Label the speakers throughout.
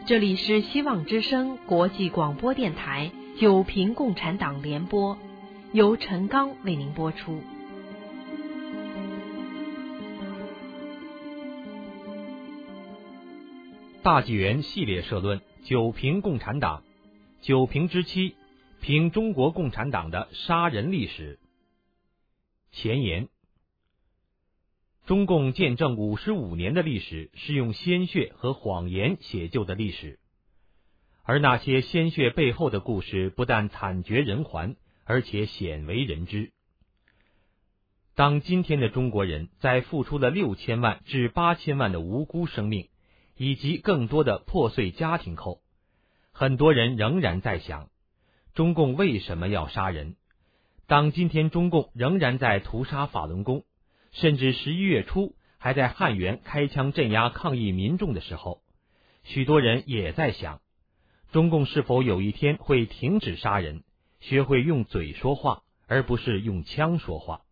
Speaker 1: 这里是希望之声国际广播电台九平共产党联播，由陈刚为您播出。
Speaker 2: 大纪元系列社论：九平共产党，九平之七，评中国共产党的杀人历史。前言：中共建政55年的历史是用鲜血和谎言写就的历史，而那些鲜血背后的故事不但惨绝人寰，而且鲜为人知。当今天的中国人在付出了6000万至8000万的无辜生命以及更多的破碎家庭后，很多人仍然在想，中共为什么要杀人？当今天中共仍然在屠杀法轮功，甚至11月初还在汉源开枪镇压抗议民众的时候，许多人也在想，中共是否有一天会停止杀人，学会用嘴说话，而不是用枪说话。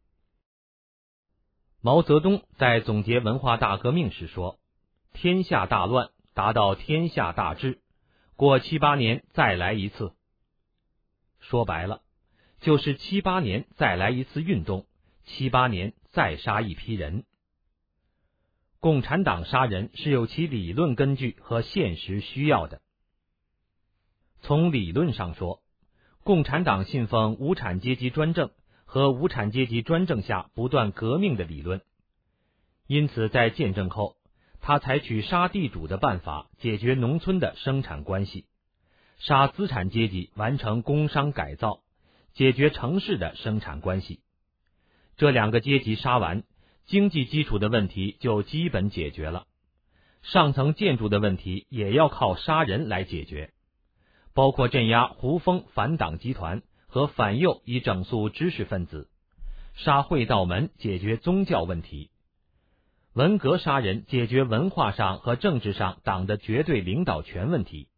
Speaker 2: 毛泽东在总结文化大革命时说，天下大乱，达到天下大治，过7、8年再来一次。说白了，就是7、8年再来一次运动，7、8年再杀一批人。共产党杀人是有其理论根据和现实需要的。从理论上说，共产党信奉无产阶级专政和无产阶级专政下不断革命的理论，因此在建政后，他采取杀地主的办法解决农村的生产关系，杀资产阶级完成工商改造，解决城市的生产关系。这两个阶级杀完，经济基础的问题就基本解决了，上层建筑的问题也要靠杀人来解决，包括镇压胡风反党集团和反右以整肃知识分子，杀会道门解决宗教问题，文革杀人解决文化上和政治上党的绝对领导权问题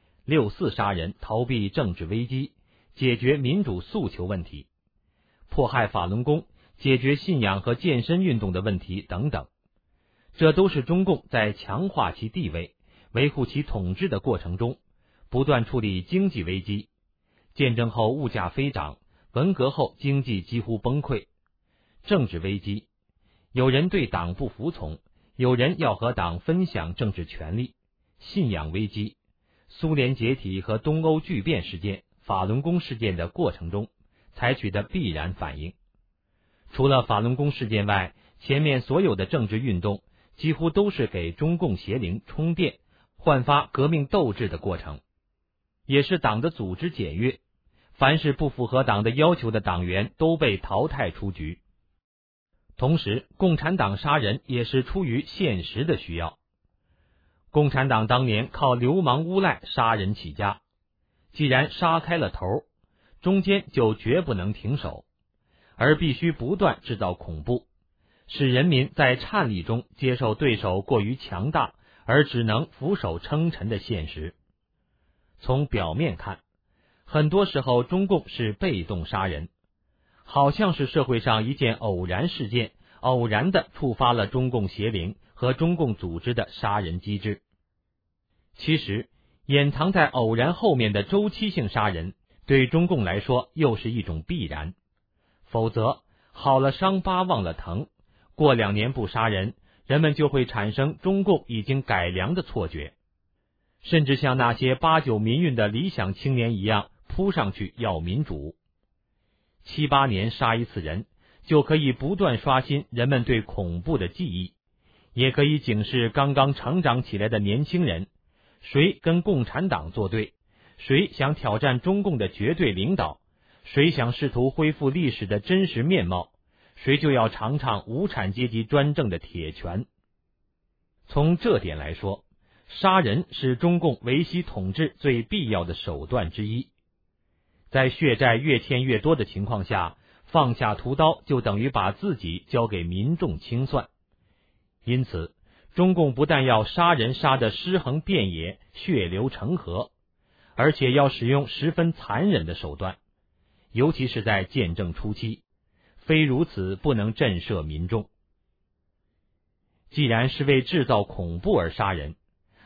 Speaker 2: ，64杀人逃避政治危机，解决民主诉求问题，迫害法轮功解决信仰和健身运动的问题等等，这都是中共在强化其地位、维护其统治的过程中不断处理经济危机。建政后物价飞涨，文革后经济几乎崩溃。政治危机，有人对党不服从，有人要和党分享政治权利。信仰危机，苏联解体和东欧巨变事件、法轮功事件的过程中采取的必然反应。除了法轮功事件外，前面所有的政治运动几乎都是给中共邪灵充电、焕发革命斗志的过程，也是党的组织检阅，凡是不符合党的要求的党员都被淘汰出局。同时，共产党杀人也是出于现实的需要。共产党当年靠流氓诬赖杀人起家，既然杀开了头，中间就绝不能停手，而必须不断制造恐怖，使人民在颤栗中接受对手过于强大而只能俯首称臣的现实。从表面看，很多时候中共是被动杀人，好像是社会上一件偶然事件，偶然地触发了中共邪灵和中共组织的杀人机制。其实，掩藏在偶然后面的周期性杀人，对中共来说又是一种必然。否则，好了伤疤忘了疼，过2年不杀人，人们就会产生中共已经改良的错觉，甚至像那些89民运的理想青年一样扑上去要民主。7、8年杀一次人，就可以不断刷新人们对恐怖的记忆，也可以警示刚刚成长起来的年轻人，谁跟共产党作对，谁想挑战中共的绝对领导，谁想试图恢复历史的真实面貌，谁就要尝尝无产阶级专政的铁拳。从这点来说，杀人是中共维系统治最必要的手段之一。在血债越欠越多的情况下，放下屠刀就等于把自己交给民众清算。因此，中共不但要杀人杀得尸横遍野、血流成河，而且要使用十分残忍的手段，尤其是在建政初期，非如此不能震慑民众。既然是为制造恐怖而杀人，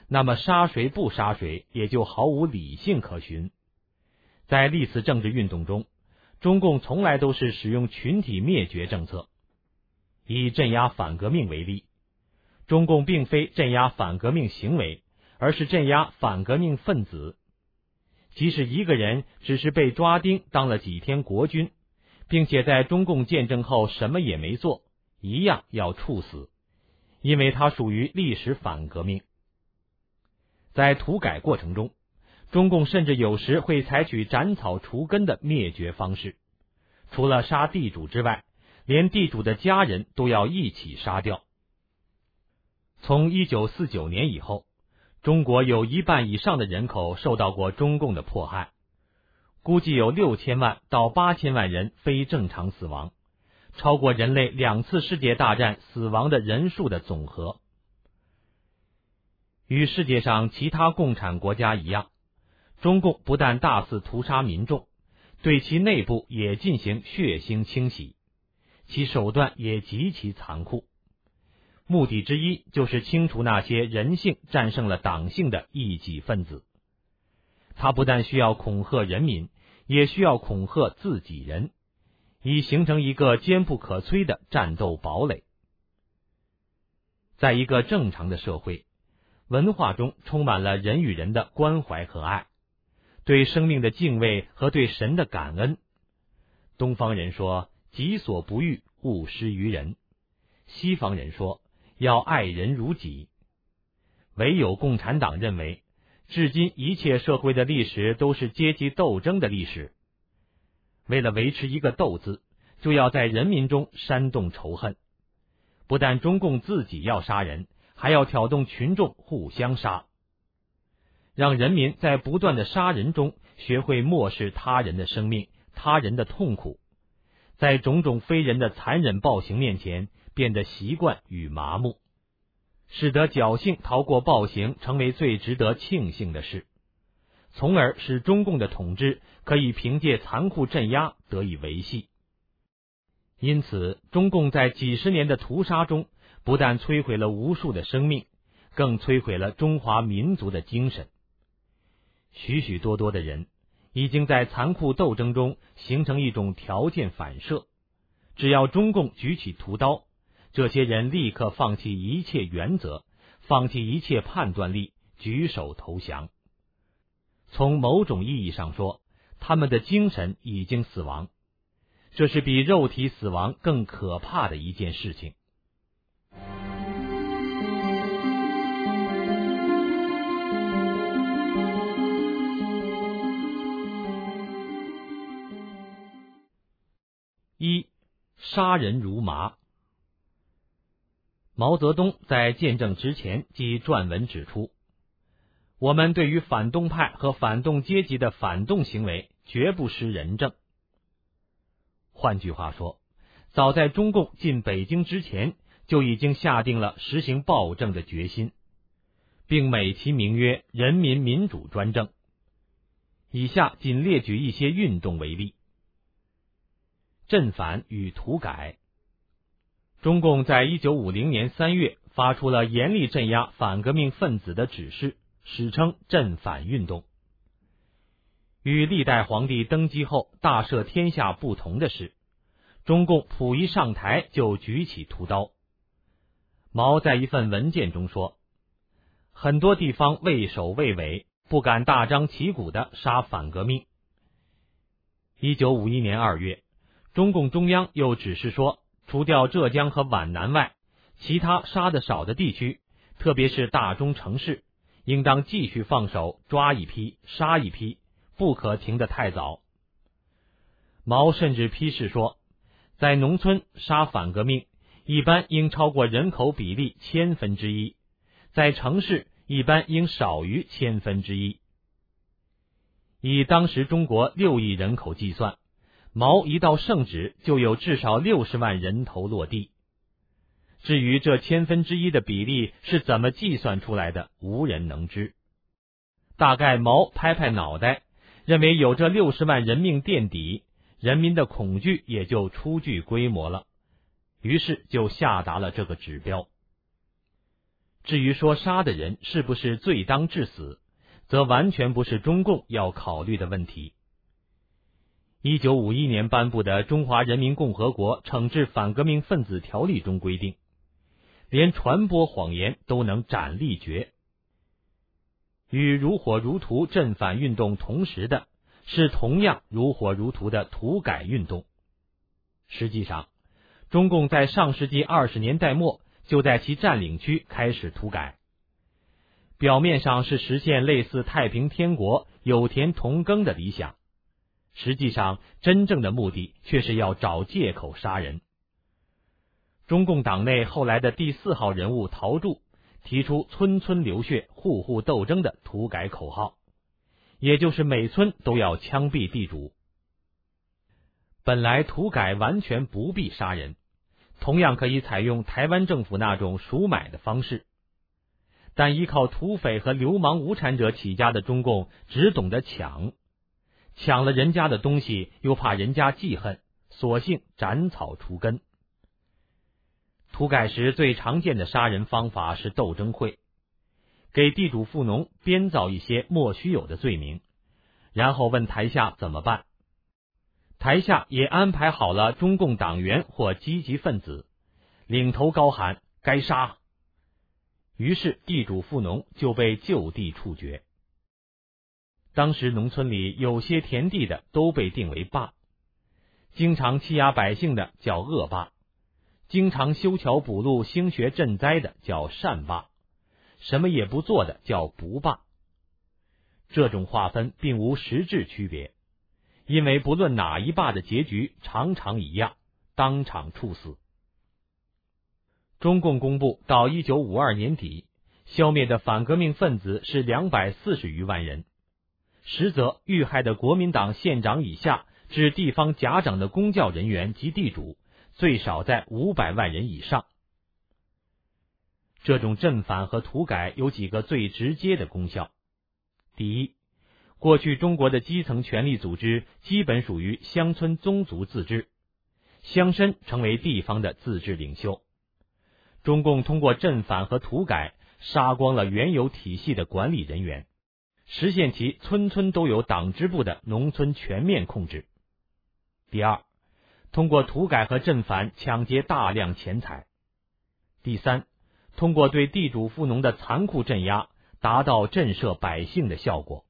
Speaker 2: 那么杀谁不杀谁也就毫无理性可循。在历次政治运动中，中共从来都是使用群体灭绝政策。以镇压反革命为例，中共并非镇压反革命行为，而是镇压反革命分子。即使一个人只是被抓丁当了几天国军，并且在中共建政后什么也没做，一样要处死，因为他属于历史反革命。在土改过程中，中共甚至有时会采取斩草除根的灭绝方式，除了杀地主之外，连地主的家人都要一起杀掉。从1949年以后，中国有1半以上的人口受到过中共的迫害，估计有6000万到8000万人非正常死亡，超过人类2次世界大战死亡的人数的总和。与世界上其他共产国家一样，中共不但大肆屠杀民众，对其内部也进行血腥清洗，其手段也极其残酷。目的之一就是清除那些人性战胜了党性的异己分子。他不但需要恐吓人民，也需要恐吓自己人，以形成一个坚不可摧的战斗堡垒。在一个正常的社会，文化中充满了人与人的关怀和爱，对生命的敬畏和对神的感恩。东方人说己所不欲，勿施于人，西方人说要爱人如己。唯有共产党认为，至今一切社会的历史都是阶级斗争的历史。为了维持一个斗字，就要在人民中煽动仇恨。不但中共自己要杀人，还要挑动群众互相杀，让人民在不断的杀人中学会漠视他人的生命、他人的痛苦，在种种非人的残忍暴行面前变得习惯与麻木，使得侥幸逃过暴行成为最值得庆幸的事，从而使中共的统治可以凭借残酷镇压得以维系。因此，中共在几十年的屠杀中，不但摧毁了无数的生命，更摧毁了中华民族的精神。许许多多的人已经在残酷斗争中形成一种条件反射，只要中共举起屠刀，这些人立刻放弃一切原则，放弃一切判断力，举手投降。从某种意义上说，他们的精神已经死亡，这是比肉体死亡更可怕的一件事情。一、杀人如麻。毛泽东在建政之前即撰文指出，我们对于反动派和反动阶级的反动行为绝不施仁政。换句话说，早在中共进北京之前，就已经下定了实行暴政的决心，并美其名曰人民民主专政。以下仅列举一些运动为例。镇反与土改。中共在1950年3月发出了严厉镇压反革命分子的指示，史称镇反运动。与历代皇帝登基后大赦天下不同的是，中共甫一上台就举起屠刀。毛在一份文件中说，很多地方畏首畏尾，不敢大张旗鼓地杀反革命。1951年2月，中共中央又指示说，除掉浙江和皖南外，其他杀得少的地区，特别是大中城市，应当继续放手，抓一批杀一批，不可停得太早。毛甚至批示说，在农村杀反革命一般应超过人口比例1/1000，在城市一般应少于1/1000。以当时中国6亿人口计算，毛一道圣旨就有至少60万人头落地。至于这1/1000的比例是怎么计算出来的，无人能知。大概毛拍拍脑袋，认为有这60万人命垫底，人民的恐惧也就初具规模了，于是就下达了这个指标。 至于说杀的人是不是罪当致死，则完全不是中共要考虑的问题。1951年颁布的《中华人民共和国惩治反革命分子条例》中规定，连传播谎言都能斩立决。与如火如荼镇反运动同时的是同样如火如荼的土改运动。实际上，中共在上世纪20年代末就在其占领区开始土改，表面上是实现类似太平天国有田同耕的理想，实际上真正的目的却是要找借口杀人。中共党内后来的第4号人物陶铸提出村村流血，户户斗争的土改口号，也就是每村都要枪毙地主。本来土改完全不必杀人，同样可以采用台湾政府那种赎买的方式，但依靠土匪和流氓无产者起家的中共只懂得抢，抢了人家的东西又怕人家记恨，索性斩草除根。土改时最常见的杀人方法是斗争会，给地主富农编造一些莫须有的罪名，然后问台下怎么办。台下也安排好了中共党员或积极分子，领头高喊该杀，于是地主富农就被就地处决。当时农村里有些田地的都被定为霸，经常欺压百姓的叫恶霸，经常修桥补路兴学赈灾的叫善霸，什么也不做的叫不霸。这种划分并无实质区别，因为不论哪一霸的结局常常一样，当场处死。中共公布到1952年底，消灭的反革命分子是240余万人，实则遇害的国民党县长以下至地方甲长的公教人员及地主最少在500万人以上。这种镇反和土改有几个最直接的功效。第一，过去中国的基层权力组织基本属于乡村宗族自治，乡绅成为地方的自治领袖。中共通过镇反和土改杀光了原有体系的管理人员，实现其村村都有党支部的农村全面控制。第二，通过土改和镇反抢劫大量钱财。第三，通过对地主富农的残酷镇压，达到震慑百姓的效果。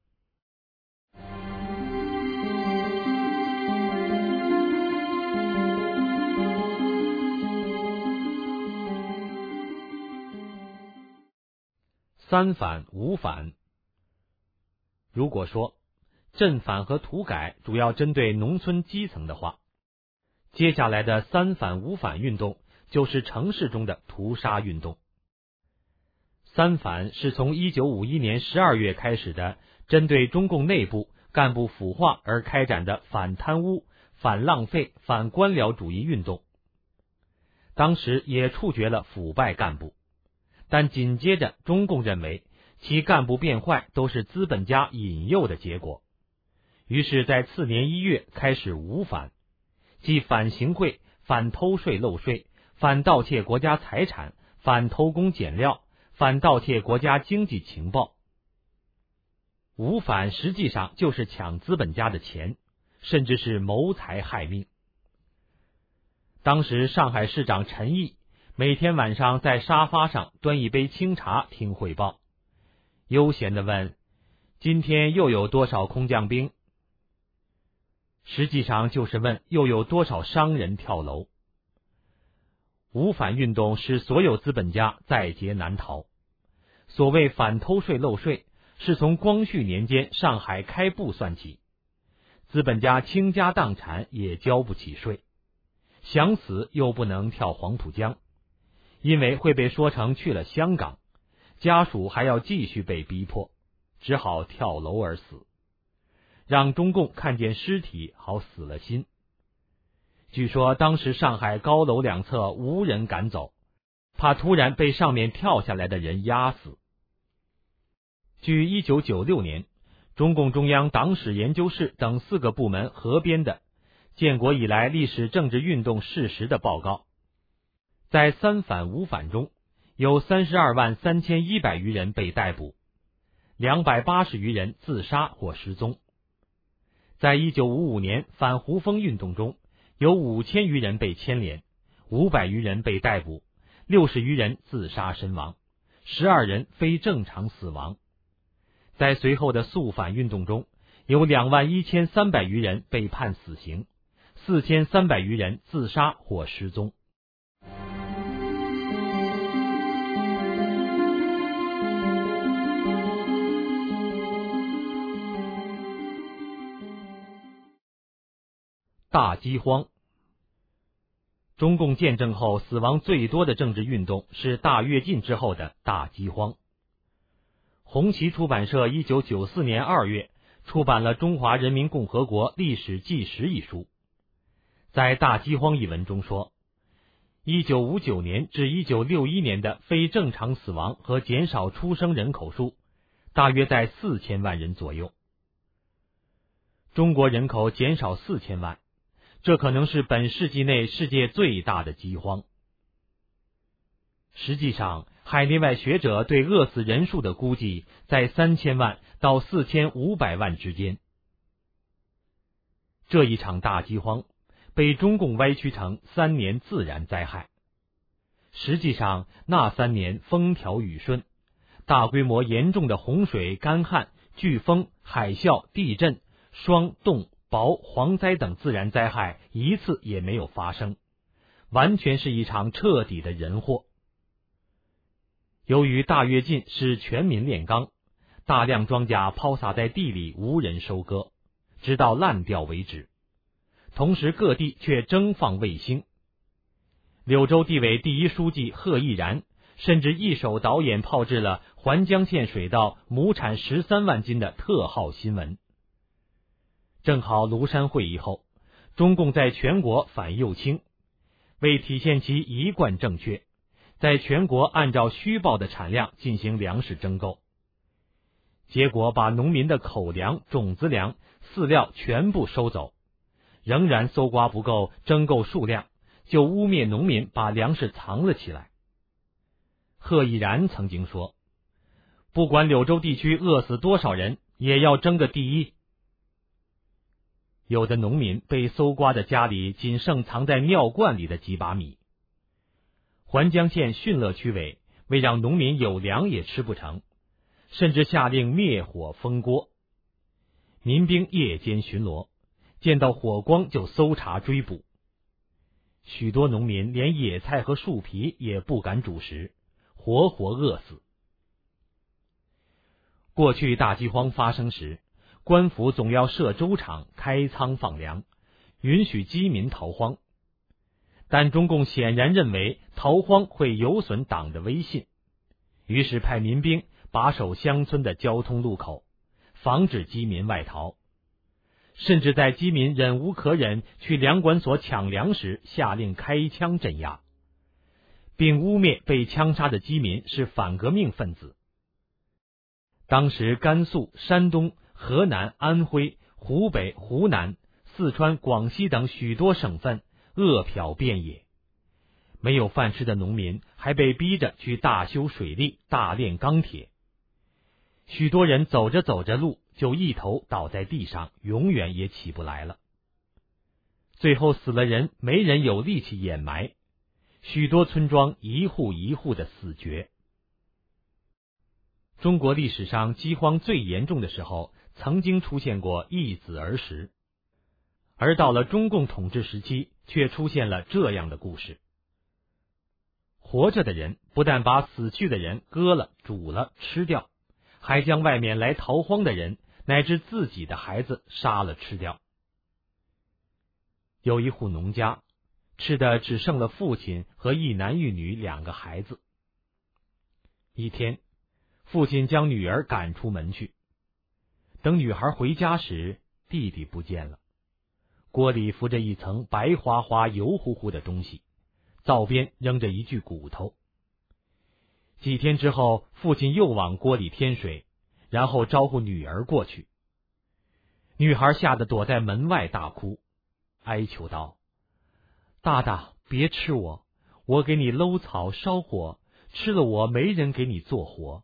Speaker 2: 三反五反。如果说镇反和土改主要针对农村基层的话，接下来的三反五反运动就是城市中的屠杀运动。三反是从1951年12月开始的，针对中共内部干部腐化而开展的反贪污、反浪费、反官僚主义运动。当时也处决了腐败干部，但紧接着中共认为其干部变坏都是资本家引诱的结果，于是在次年1月开始五反，即反行贿、反偷税漏税、反盗窃国家财产、反偷工减料、反盗窃国家经济情报。五反实际上就是抢资本家的钱，甚至是谋财害命。当时上海市长陈毅每天晚上在沙发上端一杯清茶听汇报，悠闲地问：今天又有多少空降兵？实际上就是问又有多少商人跳楼。五反运动使所有资本家在劫难逃。所谓反偷税漏税，是从光绪年间上海开埠算起，资本家倾家荡产也交不起税，想死又不能跳黄浦江，因为会被说成去了香港，家属还要继续被逼迫，只好跳楼而死，让中共看见尸体好死了心。据说当时上海高楼两侧无人敢走，怕突然被上面跳下来的人压死。据1996年中共中央党史研究室等4个部门合编的建国以来历史政治运动事实的报告，在三反五反中， 有323100余人被逮捕，280余人自杀或失踪。在1955年反胡风运动中，有5000余人被牵连，500余人被逮捕，60余人自杀身亡，12人非正常死亡。在随后的肃反运动中，有21300余人被判死刑，4300余人自杀或失踪。大饥荒。中共建政后死亡最多的政治运动是大跃进之后的大饥荒。红旗出版社1994年2月出版了《中华人民共和国历史纪实》一书，在大饥荒一文中说，1959年至1961年的非正常死亡和减少出生人口数大约在4000万人左右。中国人口减少4000万，这可能是本世纪内世界最大的饥荒。实际上，海内外学者对饿死人数的估计在3000万到4500万之间。这一场大饥荒被中共歪曲成3年自然灾害。实际上，那3年风调雨顺，大规模严重的洪水、干旱、飓风、海啸、地震、霜冻、雹、蝗灾等自然灾害一次也没有发生，完全是一场彻底的人祸。由于大跃进是全民炼钢，大量庄稼抛洒在地里无人收割，直到烂掉为止。同时各地却征放卫星。柳州地委第一书记贺毅然甚至一手导演炮制了环江县水稻亩产13万斤的特号新闻。正好庐山会议后，中共在全国反右倾，为体现其一贯正确，在全国按照虚报的产量进行粮食征购，结果把农民的口粮、种子粮、饲料全部收走，仍然搜刮不够征购数量，就污蔑农民把粮食藏了起来。贺毅然曾经说，不管柳州地区饿死多少人，也要争个第一。有的农民被搜刮的家里仅剩藏在尿罐里的几把米。环江县汛乐区委为让农民有粮也吃不成，甚至下令灭火封锅。民兵夜间巡逻，见到火光就搜查追捕。许多农民连野菜和树皮也不敢煮食，活活饿死。过去大饥荒发生时，官府总要设粥厂开仓放粮，允许饥民逃荒。但中共显然认为逃荒会有损党的威信，于是派民兵把守乡村的交通路口，防止饥民外逃。甚至在饥民忍无可忍去粮管所抢粮时，下令开枪镇压，并污蔑被枪杀的饥民是反革命分子。当时甘肃、山东、河南、安徽、湖北、湖南、四川、广西等许多省份饿殍遍野，没有饭吃的农民还被逼着去大修水利、大炼钢铁。许多人走着走着路就一头倒在地上，永远也起不来了。最后死了人，没人有力气掩埋，许多村庄一户一户的死绝。中国历史上饥荒最严重的时候，曾经出现过一子而食，而到了中共统治时期，却出现了这样的故事。活着的人不但把死去的人割了、煮了、吃掉，还将外面来逃荒的人乃至自己的孩子杀了吃掉。有一户农家，吃的只剩了父亲和一男一女2个孩子。一天，父亲将女儿赶出门去，等女孩回家时，弟弟不见了，锅里浮着一层白花花油乎乎的东西，灶边扔着一具骨头。几天之后，父亲又往锅里添水，然后招呼女儿过去。女孩吓得躲在门外大哭，哀求道：“大大，别吃我，我给你搂草烧火， 吃了我没人给你做活。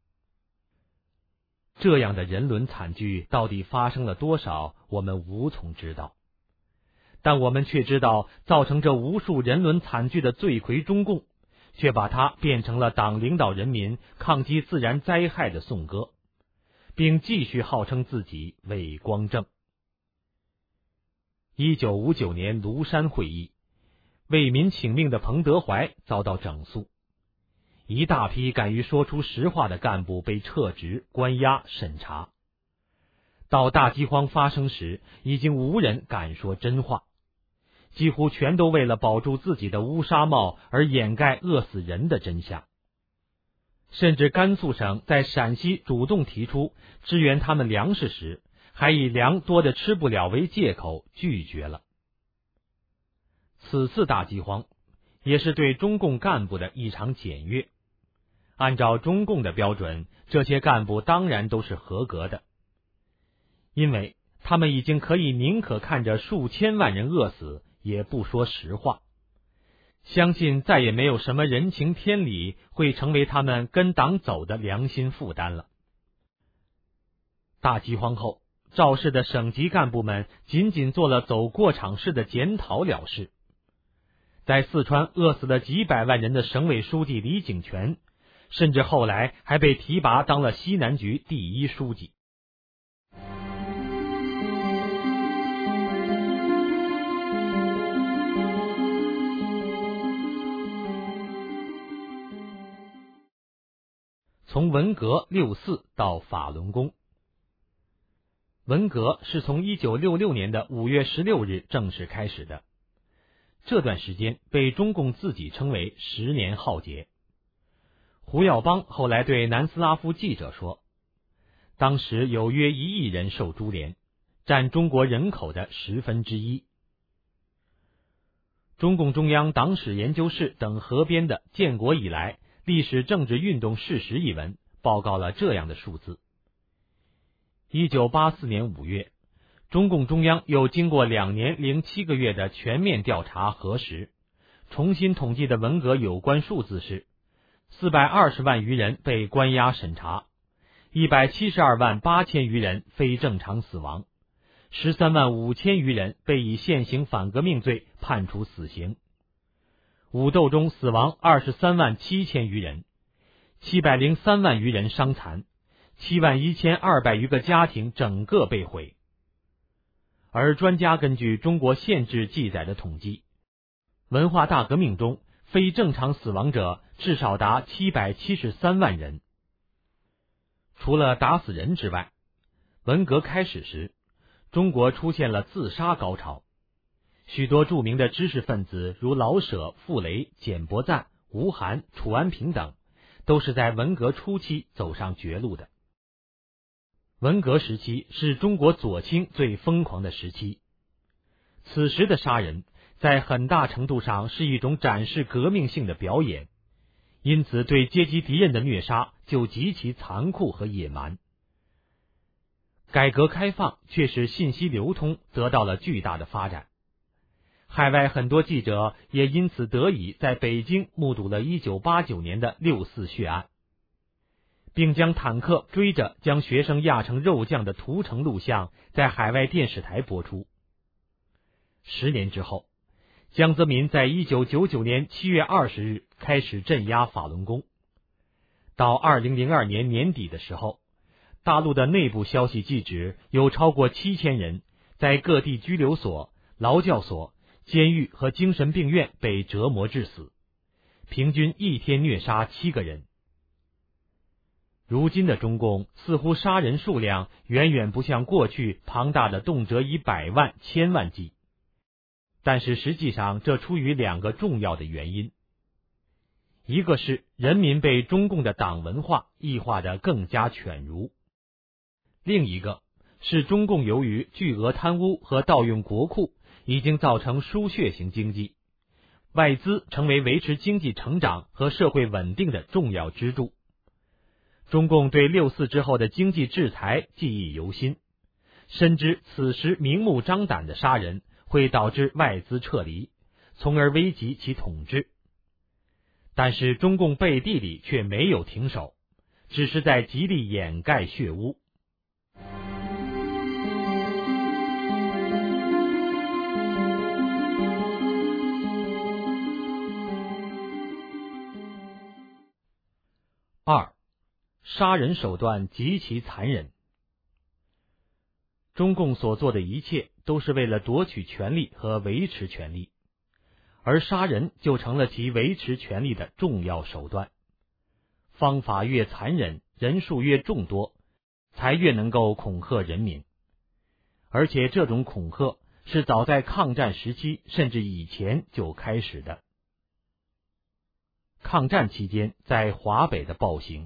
Speaker 2: 这样的人伦惨剧到底发生了多少，我们无从知道。但我们却知道，造成这无数人伦惨剧的罪魁中共，却把它变成了党领导人民抗击自然灾害的颂歌，并继续号称自己伟光正。1959年庐山会议，为民请命的彭德怀遭到整肃，一大批敢于说出实话的干部被撤职、关押、审查。到大饥荒发生时，已经无人敢说真话，几乎全都为了保住自己的乌纱帽而掩盖饿死人的真相。甚至甘肃省在陕西主动提出支援他们粮食时，还以粮多的吃不了为借口拒绝了。此次大饥荒也是对中共干部的一场检阅。按照中共的标准，这些干部当然都是合格的，因为他们已经可以宁可看着数千万人饿死，也不说实话。相信再也没有什么人情天理会成为他们跟党走的良心负担了。大饥荒后，肇事的省级干部们仅仅做了走过场式的检讨了事。在四川饿死了几百万人的省委书记李井泉，甚至后来还被提拔当了西南局第一书记。从文革64到法轮功。文革是从1966年的5月16日正式开始的，这段时间被中共自己称为10年浩劫。胡耀邦后来对南斯拉夫记者说，当时有约1亿人受株连，占中国人口的1/10。中共中央党史研究室等合编的《建国以来历史政治运动事实》一文报告了这样的数字。1984年5月，中共中央又经过2年07个月的全面调查核实，重新统计的文革有关数字是420万余人被关押审查，172万8千余人非正常死亡，13万5千余人被以现行反革命罪判处死刑。武斗中死亡23万7千余人，703万余人伤残，7万1200余个家庭整个被毁。而专家根据中国宪制记载的统计，文化大革命中非正常死亡者至少达773万人。除了打死人之外，文革开始时，中国出现了自杀高潮。许多著名的知识分子如老舍、傅雷、简伯赞、吴晗、楚安平等，都是在文革初期走上绝路的。文革时期是中国左倾最疯狂的时期，此时的杀人在很大程度上是一种展示革命性的表演，因此对阶级敌人的虐杀就极其残酷和野蛮。改革开放却使信息流通得到了巨大的发展，海外很多记者也因此得以在北京目睹了1989年的6·4血案，并将坦克追着将学生压成肉酱的屠城录像在海外电视台播出。10年之后，江泽民在1999年7月20日开始镇压法轮功。到2002年年底的时候，大陆的内部消息记指有超过7000人在各地拘留所、劳教所、监狱和精神病院被折磨致死，平均一天虐杀7个人。如今的中共似乎杀人数量远远不像过去庞大的动辄以100万、1000万计，但是实际上这出于2个重要的原因。一个是人民被中共的党文化异化得更加犬儒，另一个是中共由于巨额贪污和盗用国库已经造成输血型经济，外资成为维持经济成长和社会稳定的重要支柱。中共对6·4之后的经济制裁记忆犹新，深知此时明目张胆的杀人会导致外资撤离，从而危及其统治。 但是中共背地里却没有停手，只是在极力掩盖血污。二，杀人手段极其残忍。中共所做的一切都是为了夺取权力和维持权力，而杀人就成了其维持权力的重要手段。方法越残忍，人数越众多，才越能够恐吓人民。而且这种恐吓是早在抗战时期甚至以前就开始的。抗战期间，在华北的暴行，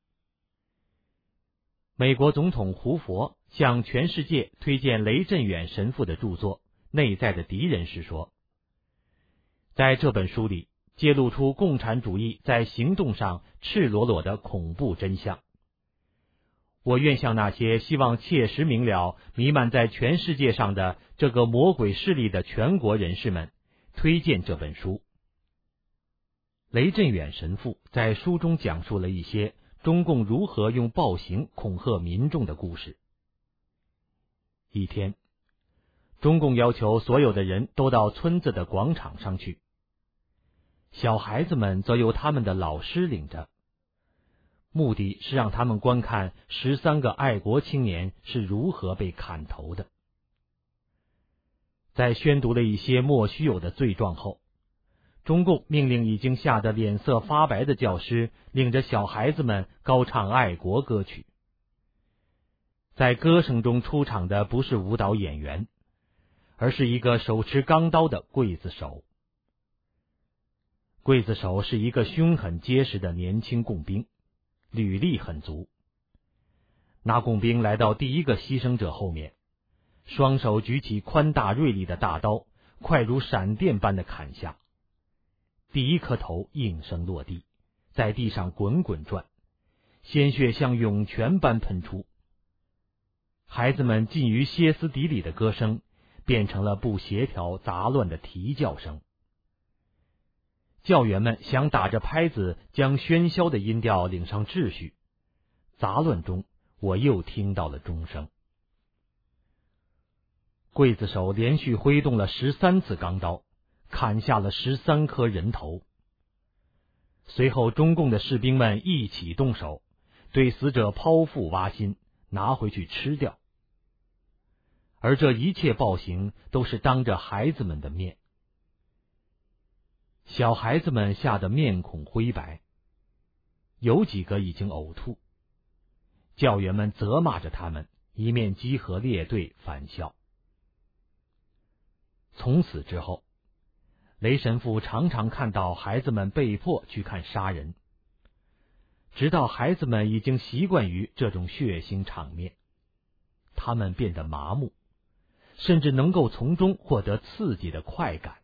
Speaker 2: 美国总统胡佛向全世界推荐雷震远神父的著作《内在的敌人》时说，在这本书里揭露出共产主义在行动上赤裸裸的恐怖真相。我愿向那些希望切实明了弥漫在全世界上的这个魔鬼势力的全国人士们推荐这本书。雷震远神父在书中讲述了一些中共如何用暴行恐吓民众的故事。一天，中共要求所有的人都到村子的广场上去，小孩子们则由他们的老师领着，目的是让他们观看13个爱国青年是如何被砍头的。在宣读了一些莫须有的罪状后，中共命令已经吓得脸色发白的教师领着小孩子们高唱爱国歌曲。在歌声中出场的不是舞蹈演员，而是一个手持钢刀的刽子手。刽子手是一个凶狠结实的年轻共兵，履历很足。那共兵来到第一个牺牲者后面，双手举起宽大锐利的大刀，快如闪电般的砍下。第一颗头应声落地，在地上滚滚转，鲜血像涌泉般喷出。孩子们近于歇斯底里的歌声变成了不协调杂乱的啼叫声。教员们想打着拍子将喧嚣的音调领上秩序，杂乱中我又听到了钟声。刽子手连续挥动了13次钢刀，砍下了13颗人头。随后中共的士兵们一起动手，对死者剖腹挖心，拿回去吃掉。而这一切暴行都是当着孩子们的面。小孩子们吓得面孔灰白，有几个已经呕吐。教员们责骂着他们，一面集合列队返校。从此之后，雷神父常常看到孩子们被迫去看杀人，直到孩子们已经习惯于这种血腥场面，他们变得麻木，甚至能够从中获得刺激的快感。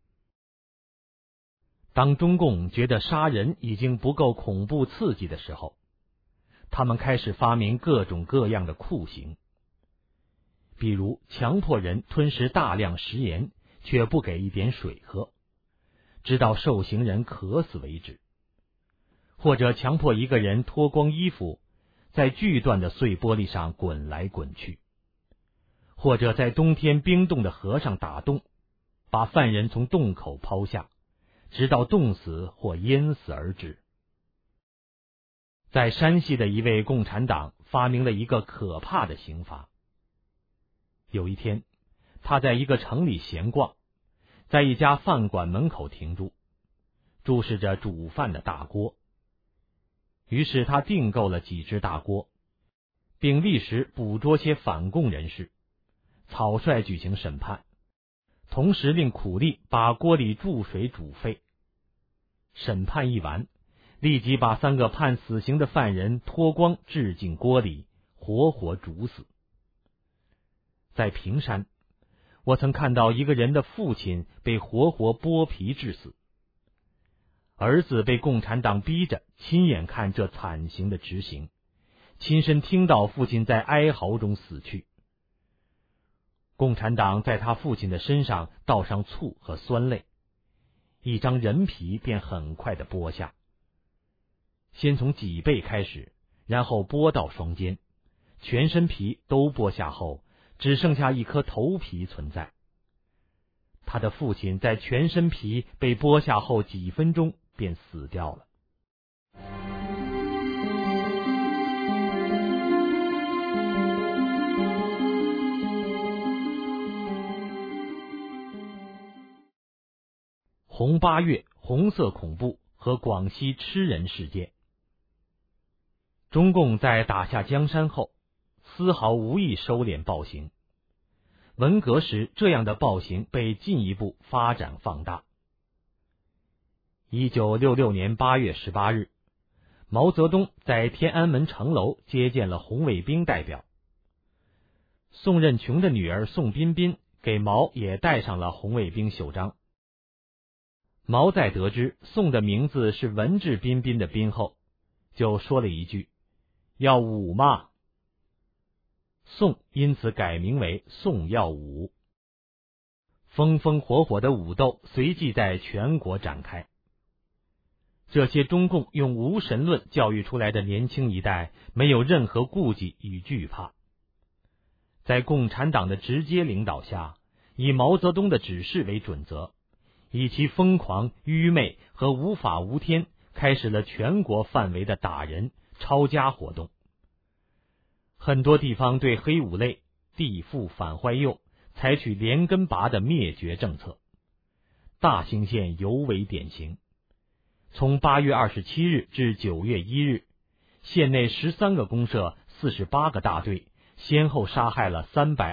Speaker 2: 当中共觉得杀人已经不够恐怖刺激的时候，他们开始发明各种各样的酷刑，比如强迫人吞食大量食盐，却不给一点水喝，直到受刑人渴死为止；或者强迫一个人脱光衣服，在锯断的碎玻璃上滚来滚去；或者在冬天冰冻的河上打洞，把犯人从洞口抛下，直到冻死或淹死而止。在山西的一位共产党发明了一个可怕的刑罚。有一天，他在一个城里闲逛，在一家饭馆门口停住，注视着煮饭的大锅。于是他订购了几只大锅，并立时捕捉些反共人士，草率举行审判，同时令苦力把锅里注水煮沸。审判一完，立即把3个判死刑的犯人脱光置进锅里，活活煮死。在平山，我曾看到一个人的父亲被活活剥皮致死，儿子被共产党逼着亲眼看这惨刑的执行，亲身听到父亲在哀嚎中死去。共产党在他父亲的身上倒上醋和酸泪， 一张人皮便很快地剥下，先从脊背开始，然后剥到双肩，全身皮都剥下后，只剩下一颗头皮存在。他的父亲在全身皮被剥下后几分钟便死掉了。红8月红色恐怖和广西吃人事件。中共在打下江山后，丝毫无意收敛暴行。文革时，这样的暴行被进一步发展放大。1966年8月18日，毛泽东在天安门城楼接见了红卫兵代表。宋任穷的女儿宋彬彬给毛也戴上了红卫兵袖章。毛在得知宋的名字是文质彬彬的彬后，就说了一句：“要武嘛。”宋因此改名为宋耀武。风风火火的武斗随即在全国展开。这些中共用无神论教育出来的年轻一代没有任何顾忌与惧怕，在共产党的直接领导下，以毛泽东的指示为准则，以其疯狂、愚昧和无法无天，开始了全国范围的打人、抄家活动。很多地方对黑五类、地富反坏右采取连根拔的灭绝政策，大兴县尤为典型。从8月27日至9月1日，县内13个公社、48个大队先后杀害了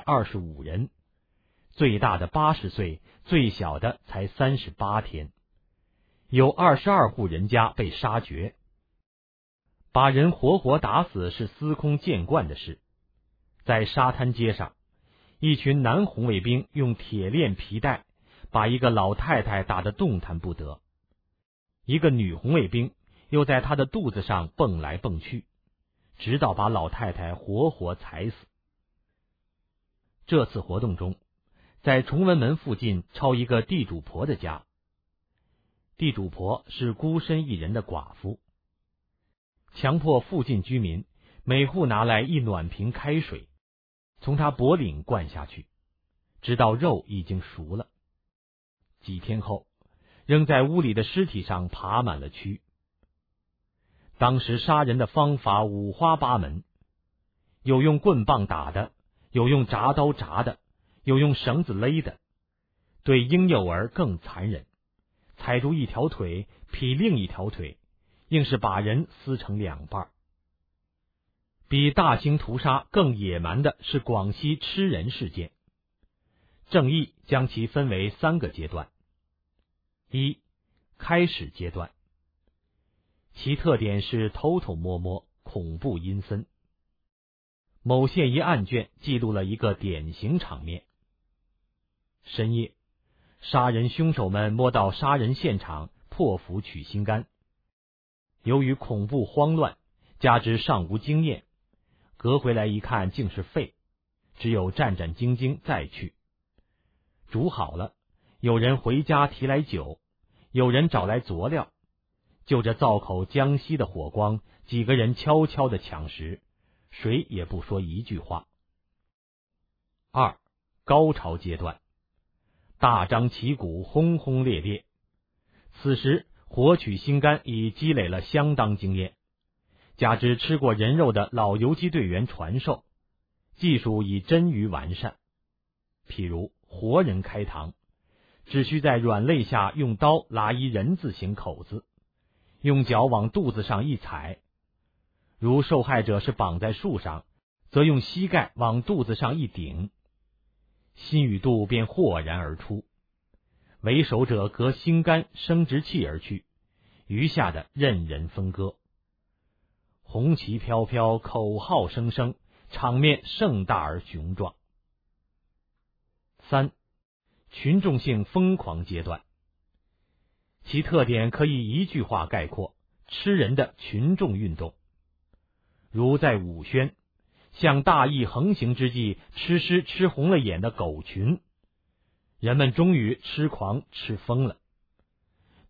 Speaker 2: 325人，最大的80岁，最小的才38天，有22户人家被杀绝。把人活活打死是司空见惯的事。在沙滩街上，一群男红卫兵用铁链皮带把一个老太太打得动弹不得，一个女红卫兵又在她的肚子上蹦来蹦去，直到把老太太活活踩死。这次活动中，在崇文门附近抄一个地主婆的家，地主婆是孤身一人的寡妇，强迫附近居民每户拿来1暖瓶开水，从他脖领灌下去，直到肉已经熟了。几天后，扔在屋里的尸体上爬满了蛆。当时杀人的方法五花八门，有用棍棒打的，有用铡刀铡的，有用绳子勒的，对婴幼儿更残忍，踩住一条腿，劈另一条腿，硬是把人撕成2半。比大兴屠杀更野蛮的是广西吃人事件。正义将其分为3个阶段。1. 开始阶段，其特点是偷偷摸摸，恐怖阴森。某县一案卷记录了一个典型场面。深夜，杀人凶手们摸到杀人现场，破腹取心肝。由于恐怖慌乱，加之尚无经验，革回来一看竟是肺，只有战战兢兢再去。煮好了，有人回家提来酒，有人找来佐料，就着灶口将熄的火光，几个人悄悄地抢食，谁也不说一句话。2. 高潮阶段，大张旗鼓，轰轰烈烈。此时活取心肝已积累了相当经验，加之吃过人肉的老游击队员传授，技术已臻于完善。譬如活人开膛，只需在软肋下用刀拉一人字形口子，用脚往肚子上一踩，如受害者是绑在树上，则用膝盖往肚子上一顶，心与肚便豁然而出。为首者隔心肝生殖器而去，余下的任人分割。红旗飘飘，口号声声，场面盛大而雄壮。3. 群众性疯狂阶段，其特点可以一句话概括：吃人的群众运动。如在武宣，向大义横行之际，吃尸吃红了眼的狗群，人们终于吃狂吃疯了。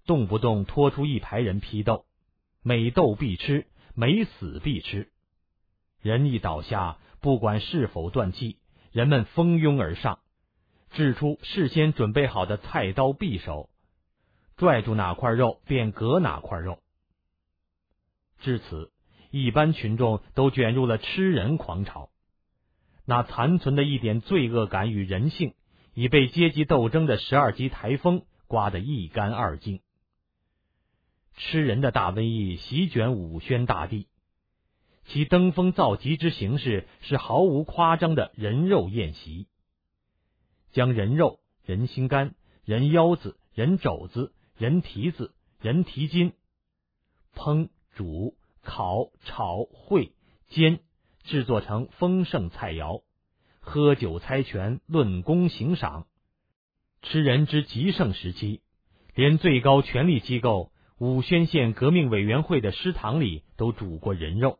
Speaker 2: 动不动拖出一排人批斗，每斗必吃，每死必吃。人一倒下，不管是否断气，人们蜂拥而上，掷出事先准备好的菜刀匕首，拽住哪块肉便割哪块肉。至此，一般群众都卷入了吃人狂潮，那残存的一点罪恶感与人性，已被阶级斗争的12级台风刮得一干二净。吃人的大瘟疫席卷五宣大地，其登峰造极之形式是毫无夸张的人肉宴席，将人肉、人心肝、人腰子、人肘子、人蹄子、人蹄筋烹、煮、烤、炒、烩、煎，制作成丰盛菜肴，喝酒猜拳，论功行赏。吃人之极盛时期，连最高权力机构武宣县革命委员会的食堂里都煮过人肉。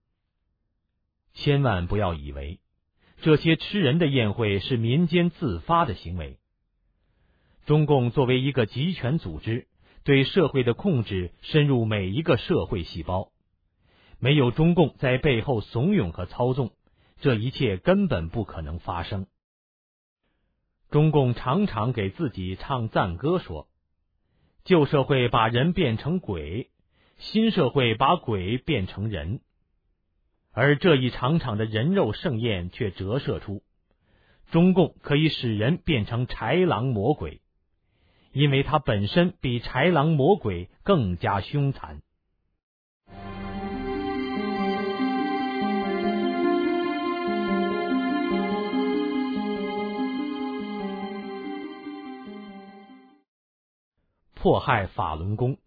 Speaker 2: 千万不要以为这些吃人的宴会是民间自发的行为。中共作为一个集权组织，对社会的控制深入每一个社会细胞，没有中共在背后怂恿和操纵，这一切根本不可能发生。中共常常给自己唱赞歌说，旧社会把人变成鬼，新社会把鬼变成人。而这一场场的人肉盛宴却折射出，中共可以使人变成豺狼魔鬼，因为它本身比豺狼魔鬼更加凶残。迫害法轮功。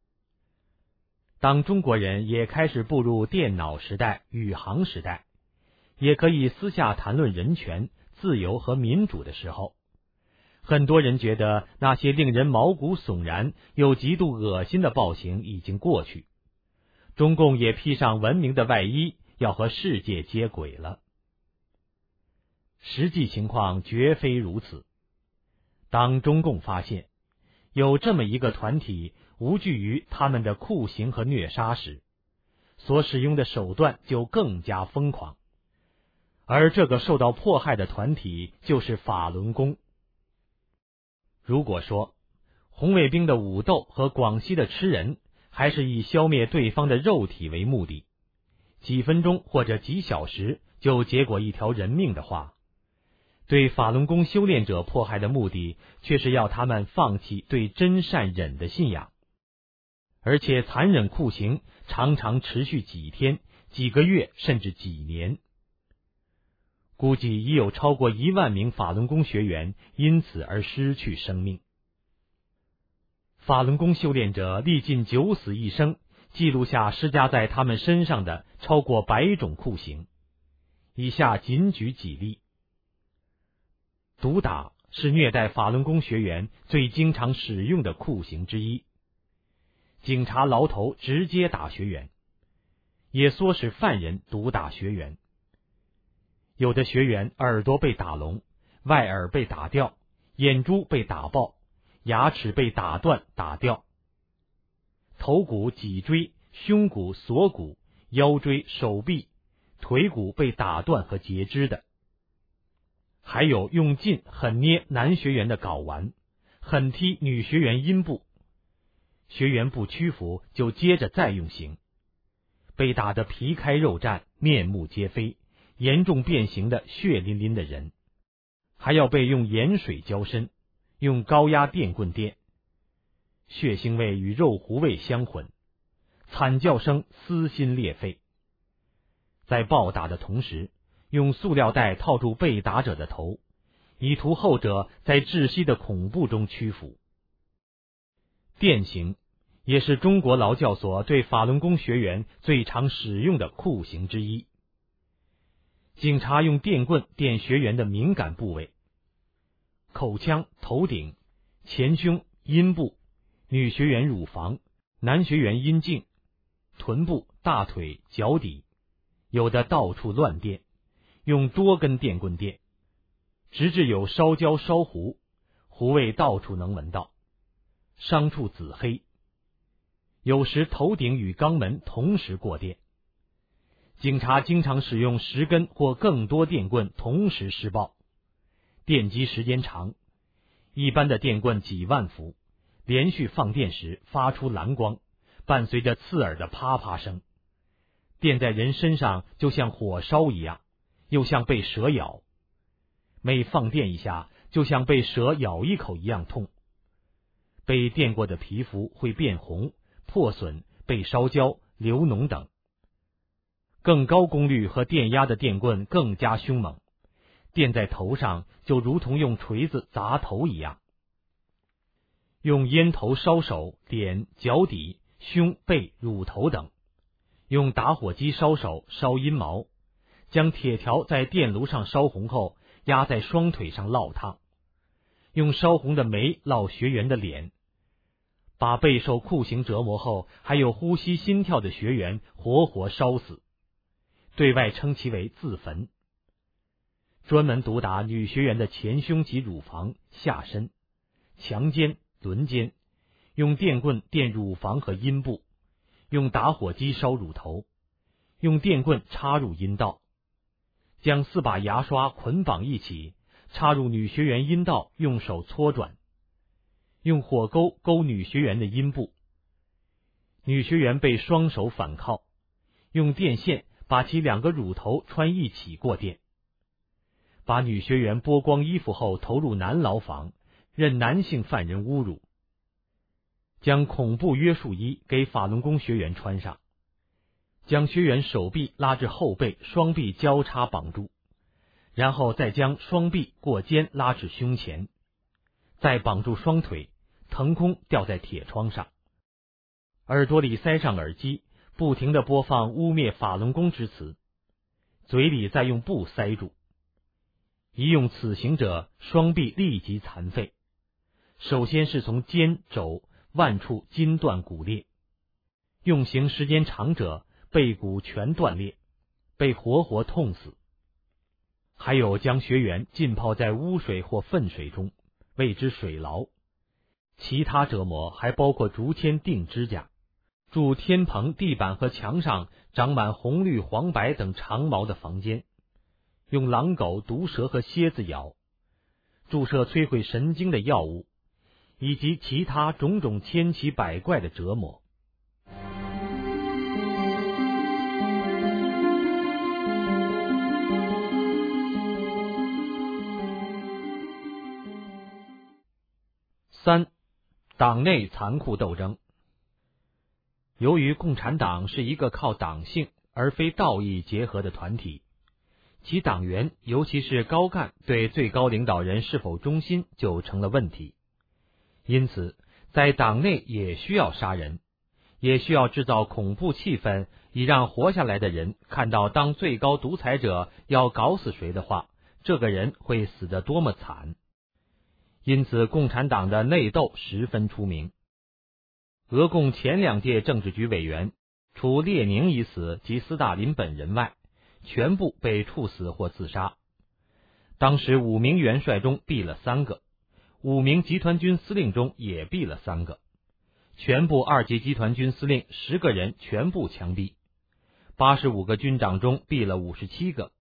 Speaker 2: 当中国人也开始步入电脑时代、宇航时代，也可以私下谈论人权、自由和民主的时候，很多人觉得那些令人毛骨悚然又极度恶心的暴行已经过去，中共也披上文明的外衣，要和世界接轨了。实际情况绝非如此。当中共发现有这么一个团体无惧于他们的酷刑和虐杀时，所使用的手段就更加疯狂。而这个受到迫害的团体就是法轮功。如果说红卫兵的武斗和广西的吃人还是以消灭对方的肉体为目的，几分钟或者几小时就结果一条人命的话，对法轮功修炼者迫害的目的却是要他们放弃对真善忍的信仰，而且残忍酷刑常常持续几天、几个月甚至几年。估计已有超过1万名法轮功学员因此而失去生命。法轮功修炼者历尽九死一生，记录下施加在他们身上的超过100种酷刑。以下仅举几例。毒打是虐待法轮功学员最经常使用的酷刑之一。警察牢头直接打学员，也唆使犯人毒打学员。有的学员耳朵被打聋，外耳被打掉，眼珠被打爆，牙齿被打断打掉，头骨、脊椎、胸骨、锁骨、腰椎、手臂、腿骨被打断和截肢的。还有用劲狠捏男学员的睾丸，狠踢女学员阴部，学员不屈服就接着再用刑，被打得皮开肉绽、面目皆非、严重变形的血淋淋的人，还要被用盐水浇身，用高压电棍电，血腥味与肉糊味相混，惨叫声撕心裂肺。在暴打的同时，用塑料袋套住被打者的头，以图后者在窒息的恐怖中屈服。电刑也是中国劳教所对法轮功学员最常使用的酷刑之一。警察用电棍电学员的敏感部位，口腔、头顶、前胸、阴部，女学员乳房，男学员阴茎、臀部、大腿、脚底，有的到处乱电，用多根电棍电，直至有烧焦烧糊，糊味到处能闻到。 伤处紫黑。有时头顶与肛门同时过电。警察经常使用10根或更多电棍同时施暴，电击时间长，一般的电棍几万伏，连续放电时发出蓝光，伴随着刺耳的啪啪声。电在人身上就像火烧一样，又像被蛇咬。每放电一下，就像被蛇咬一口一样痛。被电过的皮肤会变红、破损、被烧焦、流脓等。更高功率和电压的电棍更加凶猛，电在头上就如同用锤子砸头一样。用烟头烧手、脸、脚底、胸、背、乳头等，用打火机烧手、烧阴毛，将铁条在电炉上烧红后压在双腿上烙烫，用烧红的煤烙学员的脸，把备受酷刑折磨后还有呼吸心跳的学员活活烧死，对外称其为自焚。专门毒打女学员的前胸及乳房、下身，强奸、轮奸，用电棍电乳房和阴部，用打火机烧乳头，用电棍插入阴道，将4把牙刷捆绑一起，插入女学员阴道，用手搓转，用火钩勾女学员的阴部。女学员被双手反铐，用电线把其2个乳头穿一起过电。把女学员剥光衣服后投入男牢房，任男性犯人侮辱。将恐怖约束衣给法轮功学员穿上，将学员手臂拉至后背，双臂交叉绑住，然后再将双臂过肩拉至胸前，再绑住双腿，腾空吊在铁窗上，耳朵里塞上耳机，不停地播放污蔑法轮功之词，嘴里再用布塞住。一用此刑者，双臂立即残废，首先是从肩、肘、腕处筋断骨裂，用刑时间长者，背骨全断裂，被活活痛死。还有将学员浸泡在污水或粪水中，谓之水牢。其他折磨还包括竹签钉指甲，住天棚、地板和墙上长满红、绿、黄、白等长毛的房间，用狼狗、毒蛇和蝎子咬，注射摧毁神经的药物，以及其他种种千奇百怪的折磨。3. 党内残酷斗争。由于共产党是一个靠党性而非道义结合的团体，其党员尤其是高干对最高领导人是否忠心就成了问题。因此在党内也需要杀人，也需要制造恐怖气氛，以让活下来的人看到当最高独裁者要搞死谁的话，这个人会死得多么惨。因此共产党的内斗十分出名。俄共前2届政治局委员，除列宁已死及斯大林本人外，全部被处死或自杀。当时5名元帅中毙了3个，5名集团军司令中也毙了3个，全部2级集团军司令10个人全部枪毙，85个军长中毙了57个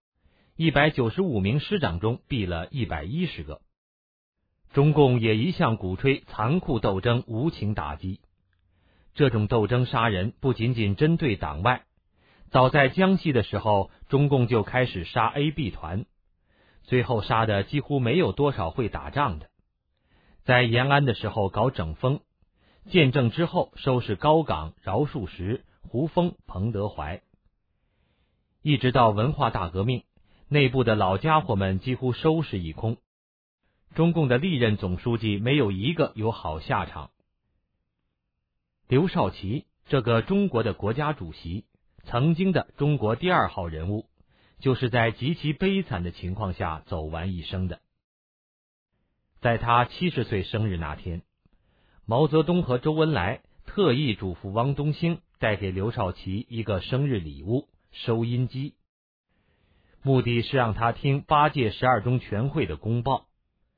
Speaker 2: ，195名师长中毙了110个。中共也一向鼓吹残酷斗争、无情打击。这种斗争杀人不仅仅针对党外，早在江西的时候，中共就开始杀 A、B 团，最后杀的几乎没有多少会打仗的。在延安的时候搞整风，建政之后收拾高岗、饶漱石、胡风、彭德怀。一直到文化大革命，内部的老家伙们几乎收拾一空，中共的历任总书记没有一个有好下场。刘少奇这个中国的国家主席，曾经的中国第2号人物，就是在极其悲惨的情况下走完一生的。在他70岁生日那天，毛泽东和周恩来特意嘱咐汪东兴带给刘少奇一个生日礼物——收音机，目的是让他听8届12中全会的公报。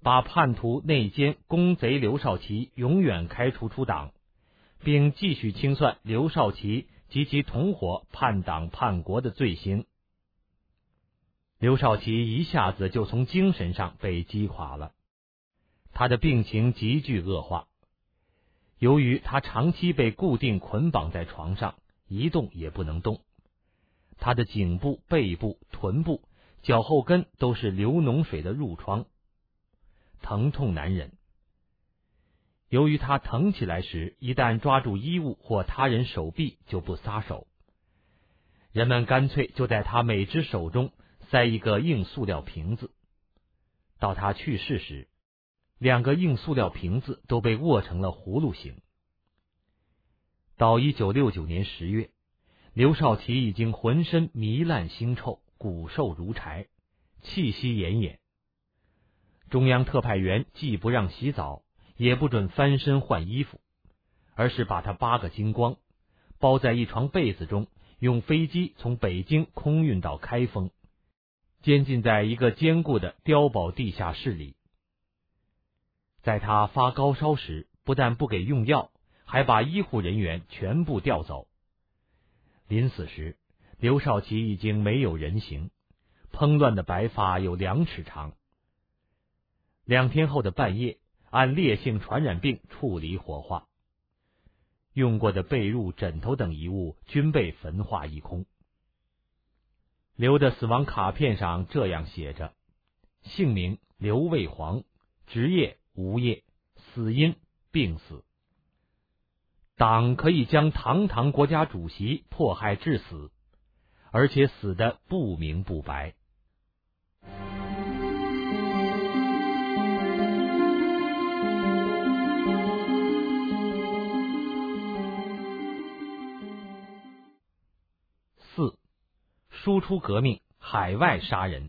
Speaker 2: 把叛徒内奸公贼刘少奇永远开除出党，并继续清算刘少奇及其同伙叛党叛国的罪行。刘少奇一下子就从精神上被击垮了，他的病情急剧恶化。由于他长期被固定捆绑在床上，一动也不能动，他的颈部、背部、臀部、脚后跟都是流脓水的褥疮，疼痛难忍。由于他疼起来时，一旦抓住衣物或他人手臂就不撒手，人们干脆就在他每只手中塞一个硬塑料瓶子。到他去世时，2个硬塑料瓶子都被握成了葫芦形。到1969年10月，刘少奇已经浑身糜烂腥臭，骨瘦如柴，气息奄奄。中央特派员既不让洗澡，也不准翻身换衣服，而是把他扒个精光，包在一床被子中，用飞机从北京空运到开封，监禁在一个坚固的碉堡地下室里。在他发高烧时，不但不给用药，还把医护人员全部调走。临死时，刘少奇已经没有人形，蓬乱的白发有2尺长。2天后的半夜，按烈性传染病处理火化，用过的被褥、枕头等遗物均被焚化一空。刘的死亡卡片上这样写着：姓名刘卫煌，职业无业，死因病死。党可以将堂堂国家主席迫害致死，而且死得不明不白。4. 输出革命，海外杀人。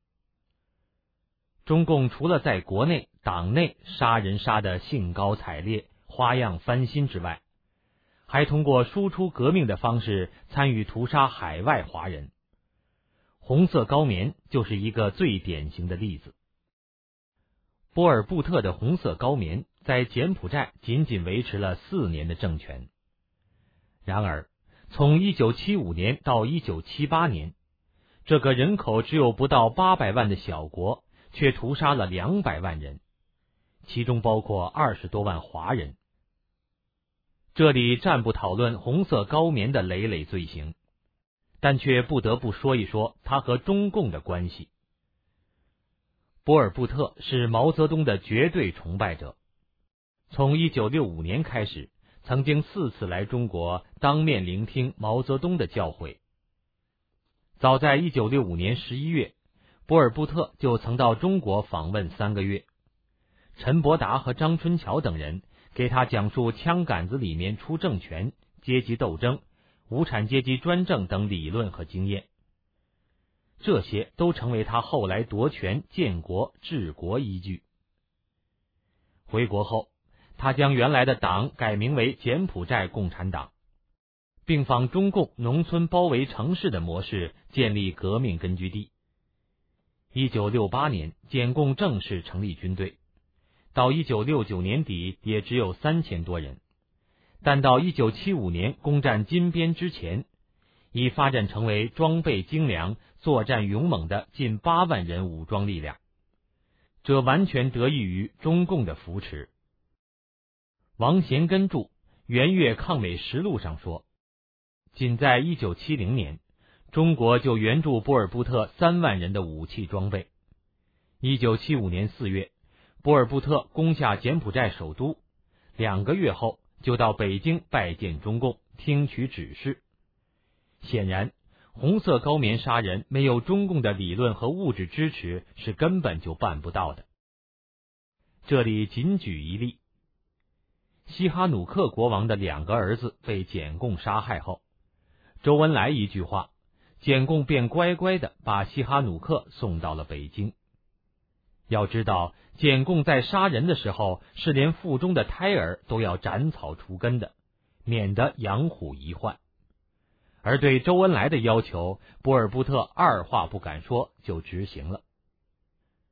Speaker 2: 中共除了在国内、党内杀人杀得兴高采烈、花样翻新之外，还通过输出革命的方式参与屠杀海外华人。红色高棉就是一个最典型的例子。波尔布特的红色高棉在柬埔寨仅仅维持了4年的政权，然而从1975年到1978年，这个人口只有不到800万的小国却屠杀了200万人，其中包括20多万华人。这里暂不讨论红色高棉的累累罪行，但却不得不说一说他和中共的关系。波尔布特是毛泽东的绝对崇拜者，从1965年开始，曾经4次来中国当面聆听毛泽东的教诲。早在1965年11月，波尔布特就曾到中国访问3个月。陈伯达和张春桥等人给他讲述枪杆子里面出政权、阶级斗争、无产阶级专政等理论和经验，这些都成为他后来夺权、建国、治国依据。回国后，他将原来的党改名为柬埔寨共产党，并仿中共农村包围城市的模式建立革命根据地。1968年，柬共正式成立军队，到1969年底也只有3000多人，但到1975年攻占金边之前，已发展成为装备精良、作战勇猛的近8万人武装力量。这完全得益于中共的扶持。王贤根著《援越抗美实录》上说，仅在1970年，中国就援助波尔布特3万人的武器装备。1975年4月，波尔布特攻下柬埔寨首都，2个月后就到北京拜见中共，听取指示。显然，红色高棉杀人没有中共的理论和物质支持是根本就办不到的。这里仅举一例，西哈努克国王的2个儿子被柬共杀害后，周恩来一句话，柬共便乖乖地把西哈努克送到了北京。要知道，柬共在杀人的时候是连腹中的胎儿都要斩草除根的，免得养虎遗患。而对周恩来的要求，波尔布特二话不敢说就执行了。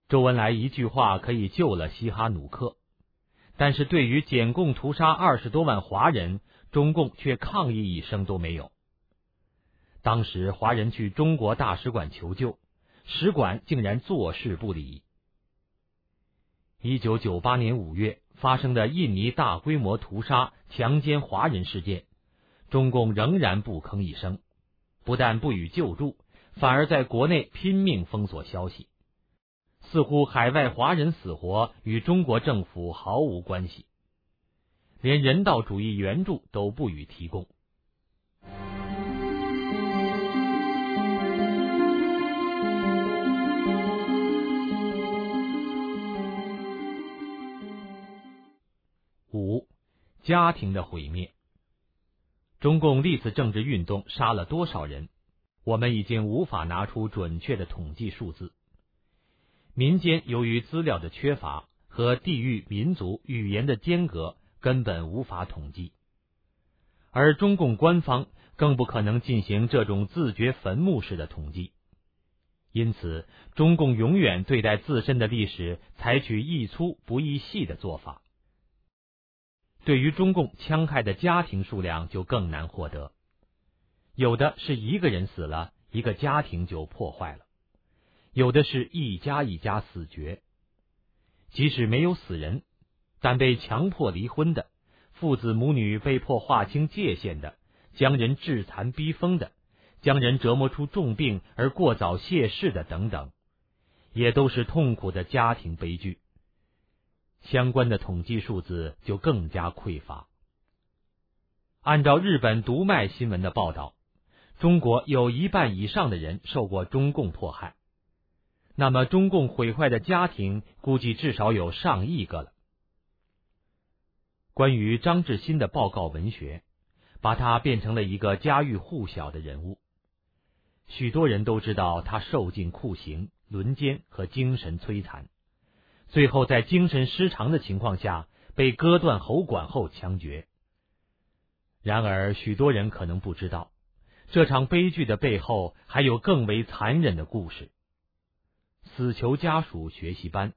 Speaker 2: 周恩来一句话可以救了西哈努克，但是对于柬共屠杀20多万华人，中共却抗议一声都没有。当时华人去中国大使馆求救，使馆竟然坐视不理。1998年5月发生的印尼大规模屠杀、强奸华人事件，中共仍然不吭一声，不但不予救助，反而在国内拼命封锁消息，似乎海外华人死活与中国政府毫无关系，连人道主义援助都不予提供。5. 家庭的毁灭。中共历次政治运动杀了多少人，我们已经无法拿出准确的统计数字。民间由于资料的缺乏和地域、民族、语言的间隔，根本无法统计。而中共官方更不可能进行这种自掘坟墓式的统计。因此，中共永远对待自身的历史采取易粗不易细的做法。对于中共戕害的家庭数量就更难获得，有的是一个人死了，一个家庭就破坏了，有的是一家一家死绝。即使没有死人，但被强迫离婚的，父子母女被迫划清界限的，将人致残逼疯的，将人折磨出重病而过早谢世的等等，也都是痛苦的家庭悲剧。相关的统计数字就更加匮乏。按照日本读卖新闻的报道，中国有1半以上的人受过中共迫害，那么中共毁坏的家庭估计至少有上亿个了。关于张志新的报告文学，把他变成了一个家喻户晓的人物。许多人都知道他受尽酷刑、轮奸和精神摧残，最后在精神失常的情况下被割断喉管后枪决。然而许多人可能不知道，这场悲剧的背后还有更为残忍的故事。死囚家属学习班。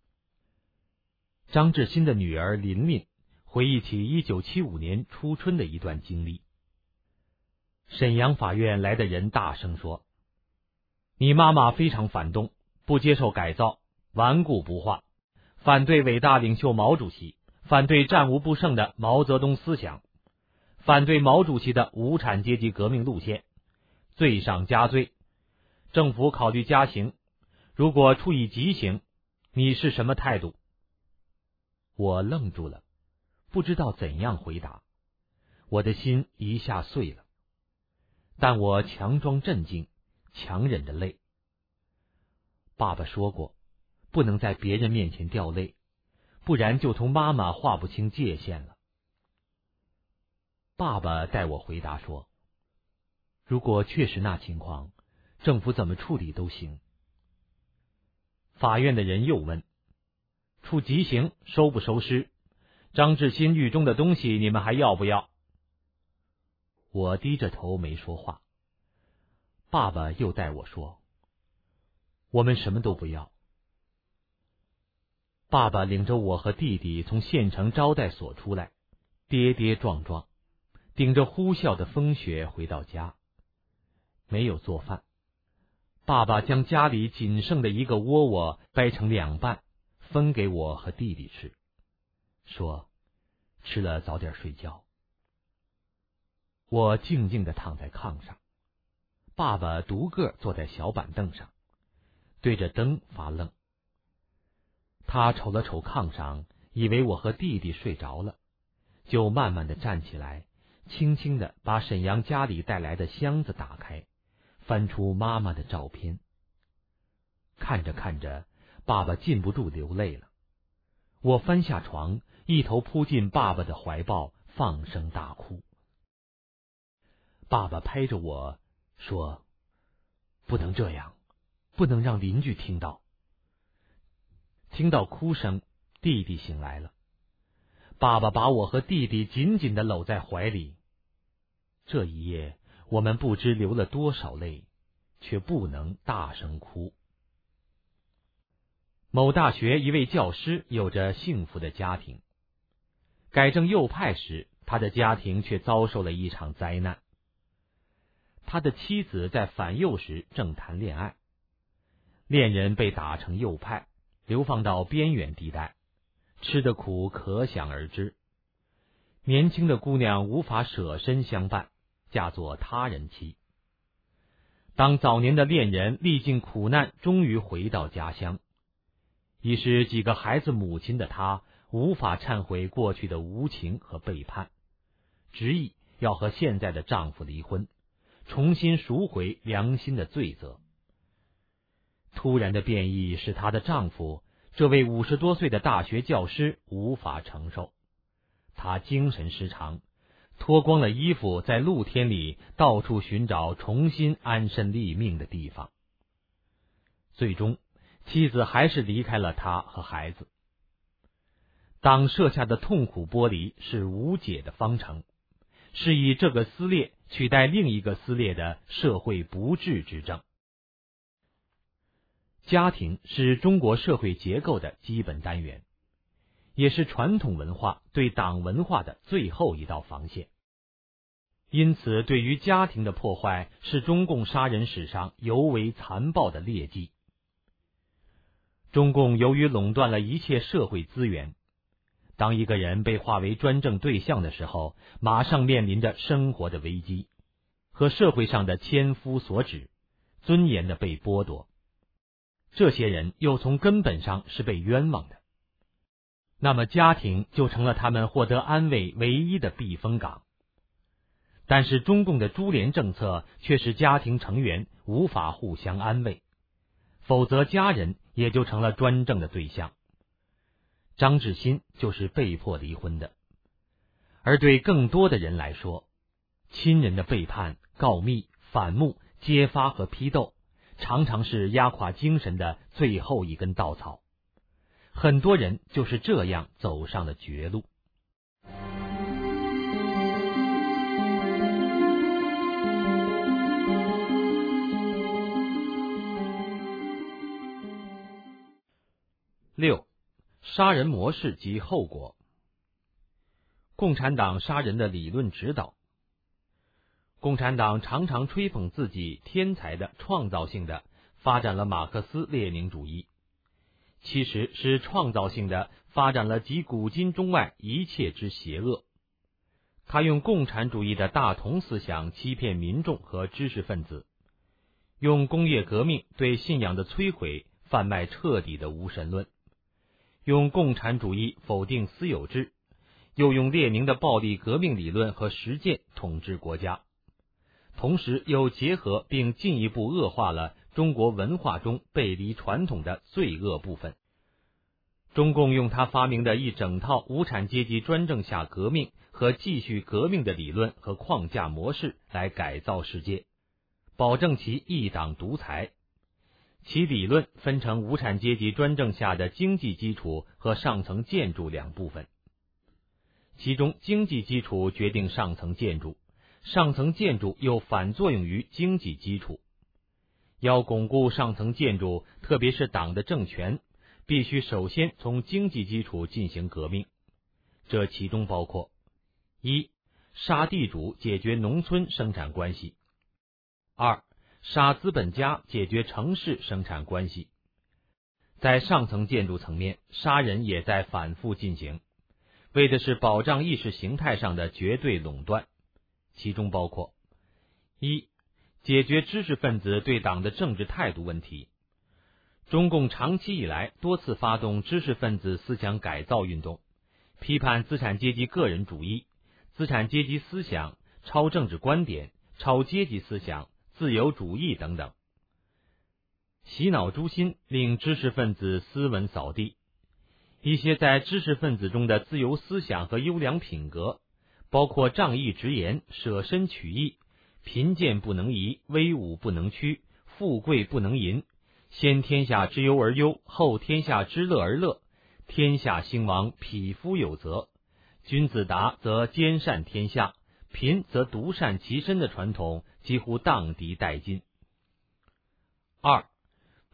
Speaker 2: 张志新的女儿琳琳回忆起1975年初春的一段经历。沈阳法院来的人大声说，你妈妈非常反动，不接受改造，顽固不化，反对伟大领袖毛主席，反对战无不胜的毛泽东思想，反对毛主席的无产阶级革命路线，罪上加罪。政府考虑加刑，如果处以极刑，你是什么态度？我愣住了，不知道怎样回答，我的心一下碎了。但我强装镇静，强忍着泪。爸爸说过，不能在别人面前掉泪，不然就同妈妈划不清界限了。爸爸代我回答说，如果确实那情况，政府怎么处理都行。法院的人又问，处极刑收不收尸？张志新狱中的东西你们还要不要？我低着头没说话。爸爸又代我说，我们什么都不要。爸爸领着我和弟弟从县城招待所出来，跌跌撞撞，顶着呼啸的风雪回到家。没有做饭，爸爸将家里仅剩的一个窝窝掰成2半，分给我和弟弟吃，说吃了早点睡觉。我静静地躺在炕上，爸爸独个坐在小板凳上，对着灯发愣。他瞅了瞅炕上，以为我和弟弟睡着了，就慢慢地站起来，轻轻地把沈阳家里带来的箱子打开，翻出妈妈的照片。看着看着，爸爸禁不住流泪了。我翻下床，一头扑进爸爸的怀抱，放声大哭。爸爸拍着我说，不能这样，不能让邻居听到。听到哭声，弟弟醒来了，爸爸把我和弟弟紧紧地搂在怀里。这一夜，我们不知流了多少泪，却不能大声哭。 某大学一位教师有着幸福的家庭，改正右派时，他的家庭却遭受了一场灾难。他的妻子在反右时正谈恋爱，恋人被打成右派，流放到边远地带，吃的苦可想而知。年轻的姑娘无法舍身相伴，嫁作他人妻。当早年的恋人历尽苦难，终于回到家乡，已是几个孩子母亲的她，无法忏悔过去的无情和背叛，执意要和现在的丈夫离婚，重新赎回良心的罪责。突然的变异使她的丈夫，这位50多岁的大学教师无法承受，他精神失常，脱光了衣服，在露天里到处寻找重新安身立命的地方。最终，妻子还是离开了他和孩子。当设下的痛苦剥离是无解的方程，是以这个撕裂取代另一个撕裂的社会不治之症。家庭是中国社会结构的基本单元，也是传统文化对党文化的最后一道防线。因此，对于家庭的破坏是中共杀人史上尤为残暴的劣迹。中共由于垄断了一切社会资源，当一个人被划为专政对象的时候，马上面临着生活的危机和社会上的千夫所指，尊严的被剥夺。这些人又从根本上是被冤枉的，那么家庭就成了他们获得安慰唯一的避风港。但是中共的株连政策却使家庭成员无法互相安慰，否则家人也就成了专政的对象。张志新就是被迫离婚的。而对更多的人来说，亲人的背叛、告密、反目、揭发和批斗，常常是压垮精神的最后一根稻草。很多人就是这样走上了绝路。6. 杀人模式及后果。共产党杀人的理论指导。共产党常常吹捧自己天才的、创造性的发展了马克思列宁主义，其实是创造性的发展了集古今中外一切之邪恶。他用共产主义的大同思想欺骗民众和知识分子，用工业革命对信仰的摧毁贩卖彻底的无神论，用共产主义否定私有制，又用列宁的暴力革命理论和实践统治国家，同时又结合并进一步恶化了中国文化中背离传统的罪恶部分。中共用他发明的一整套无产阶级专政下革命和继续革命的理论和框架模式来改造世界，保证其一党独裁。其理论分成无产阶级专政下的经济基础和上层建筑两部分，其中经济基础决定上层建筑，上层建筑又反作用于经济基础。要巩固上层建筑，特别是党的政权，必须首先从经济基础进行革命。这其中包括： 1. 杀地主解决农村生产关系； 2. 杀资本家解决城市生产关系。在上层建筑层面，杀人也在反复进行，为的是保障意识形态上的绝对垄断，其中包括： 1. 解决知识分子对党的政治态度问题。中共长期以来多次发动知识分子思想改造运动，批判资产阶级个人主义、资产阶级思想、超政治观点、超阶级思想、自由主义等等，洗脑诛心，令知识分子斯文扫地。一些在知识分子中的自由思想和优良品格，包括仗义直言、舍身取义、贫贱不能移、威武不能屈、富贵不能淫、先天下之忧而忧，后天下之乐而乐，天下兴亡，匹夫有责，君子达则兼善天下，贫则独善其身的传统几乎荡涤殆尽。 2.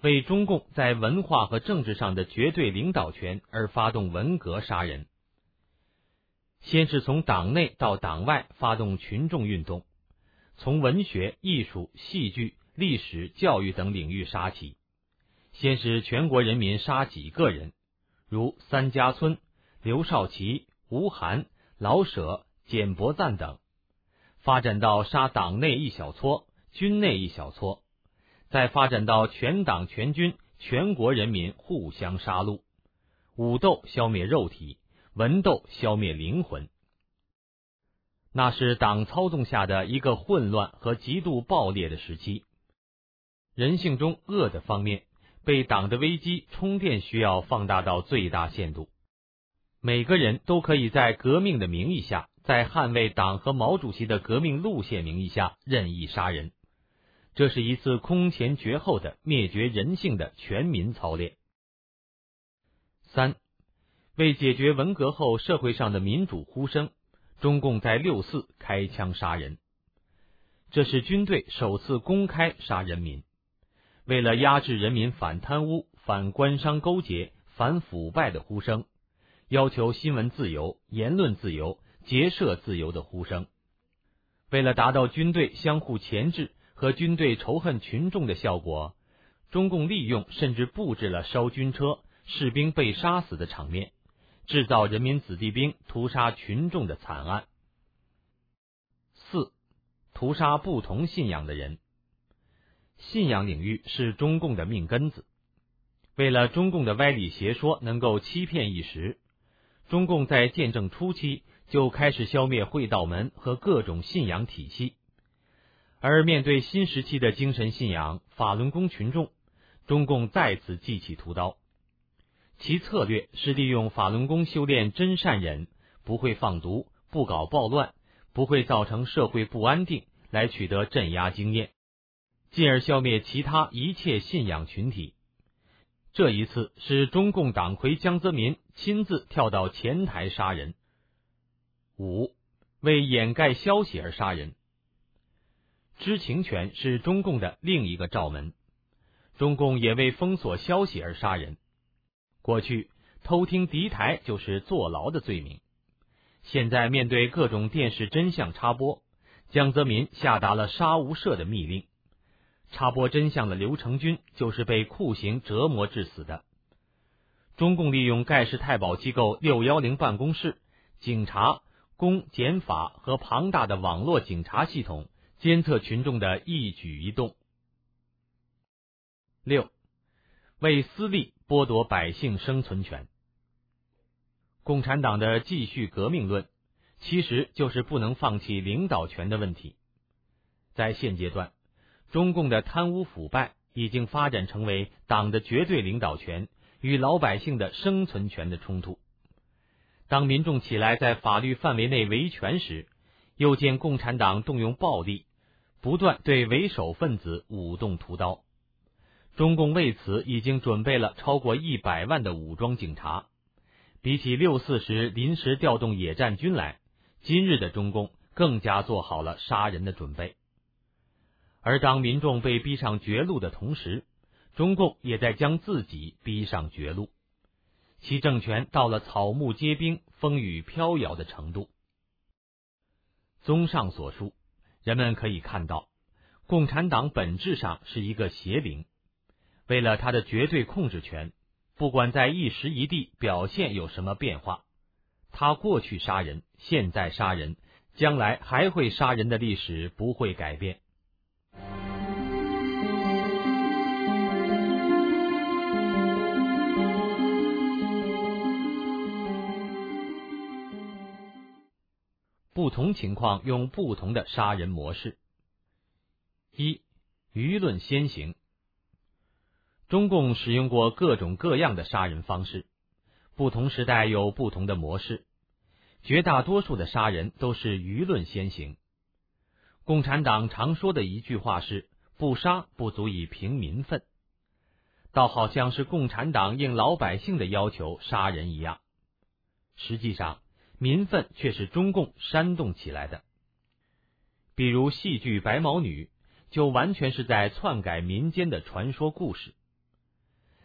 Speaker 2: 为中共在文化和政治上的绝对领导权而发动文革杀人。先是从党内到党外发动群众运动，从文学、艺术、戏剧、历史、教育等领域杀起。先是全国人民杀几个人，如三家村、刘少奇、吴晗、老舍、简伯赞等，发展到杀党内一小撮、军内一小撮，再发展到全党全军、全国人民互相杀戮，武斗消灭肉体，文斗消灭灵魂。那是党操纵下的一个混乱和极度暴烈的时期，人性中恶的方面被党的危机充电需要放大到最大限度。每个人都可以在革命的名义下，在捍卫党和毛主席的革命路线名义下任意杀人，这是一次空前绝后的灭绝人性的全民操练。3. 为解决文革后社会上的民主呼声，中共在6·4开枪杀人，这是军队首次公开杀人民。为了压制人民反贪污、反官商勾结、反腐败的呼声，要求新闻自由、言论自由、结社自由的呼声，为了达到军队相互钳制和军队仇恨群众的效果，中共利用甚至布置了烧军车、士兵被杀死的场面，制造人民子弟兵屠杀群众的惨案。4. 屠杀不同信仰的人。信仰领域是中共的命根子，为了中共的歪理邪说能够欺骗一时，中共在建政初期就开始消灭会道门和各种信仰体系，而面对新时期的精神信仰法轮功群众，中共再次记起屠刀。其策略是利用法轮功修炼真善忍，不会放毒，不搞暴乱，不会造成社会不安定，来取得镇压经验，进而消灭其他一切信仰群体。这一次是中共党魁江泽民亲自跳到前台杀人。5. 为掩盖消息而杀人。知情权是中共的另一个罩门，中共也为封锁消息而杀人。过去偷听敌台就是坐牢的罪名，现在面对各种电视真相插播，江泽民下达了杀无赦的密令。插播真相的刘成军就是被酷刑折磨致死的。中共利用盖世太保机构610办公室、警察、公检法和庞大的网络警察系统，监测群众的一举一动。6. 为私利剥夺百姓生存权。共产党的继续革命论，其实就是不能放弃领导权的问题。在现阶段，中共的贪污腐败已经发展成为党的绝对领导权与老百姓的生存权的冲突。当民众起来在法律范围内维权时，又见共产党动用暴力，不断对为首分子舞动屠刀。中共为此已经准备了超过100万的武装警察，比起6·4时临时调动野战军来，今日的中共更加做好了杀人的准备。而当民众被逼上绝路的同时，中共也在将自己逼上绝路，其政权到了草木皆兵、风雨飘摇的程度。综上所述，人们可以看到，共产党本质上是一个邪灵，为了他的绝对控制权，不管在一时一地表现有什么变化，他过去杀人、现在杀人、将来还会杀人的历史不会改变。不同情况用不同的杀人模式。1. 舆论先行。中共使用过各种各样的杀人方式，不同时代有不同的模式，绝大多数的杀人都是舆论先行。共产党常说的一句话是，不杀不足以平民愤，倒好像是共产党应老百姓的要求杀人一样。实际上，民愤却是中共煽动起来的。比如戏剧《白毛女》就完全是在篡改民间的传说故事，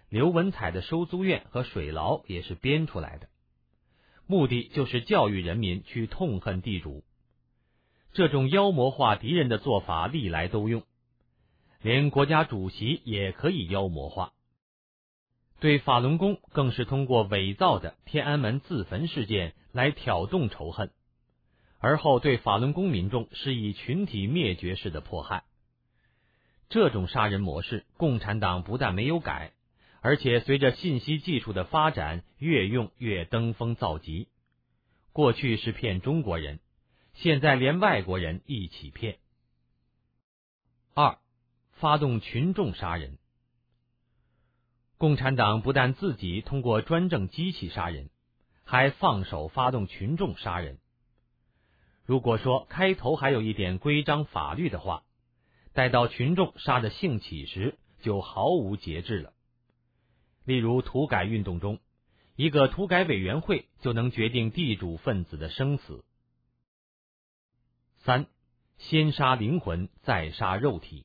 Speaker 2: 刘文彩的收租院和水牢也是编出来的，目的就是教育人民去痛恨地主。这种妖魔化敌人的做法历来都用，连国家主席也可以妖魔化。对法轮功更是通过伪造的天安门自焚事件来挑动仇恨，而后对法轮功民众施以群体灭绝式的迫害。这种杀人模式，共产党不但没有改，而且随着信息技术的发展，越用越登峰造极。过去是骗中国人，现在连外国人一起骗。2. 发动群众杀人。共产党不但自己通过专政机器杀人，还放手发动群众杀人。如果说开头还有一点规章法律的话，待到群众杀得兴起时，就毫无节制了。例如土改运动中，一个土改委员会就能决定地主分子的生死。3. 先杀灵魂，再杀肉体。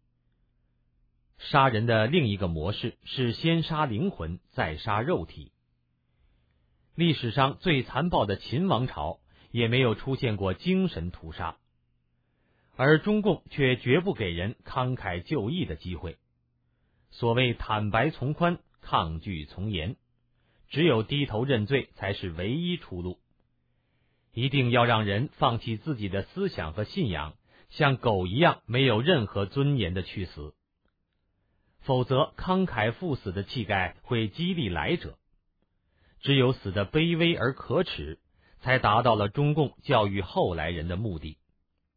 Speaker 2: 杀人的另一个模式是先杀灵魂，再杀肉体。历史上最残暴的秦王朝也没有出现过精神屠杀，而中共却绝不给人慷慨就义的机会。所谓坦白从宽，抗拒从严，只有低头认罪才是唯一出路。一定要让人放弃自己的思想和信仰，像狗一样没有任何尊严的去死。否则慷慨赴死的气概会激励来者，只有死得卑微而可耻，才达到了中共教育后来人的目的。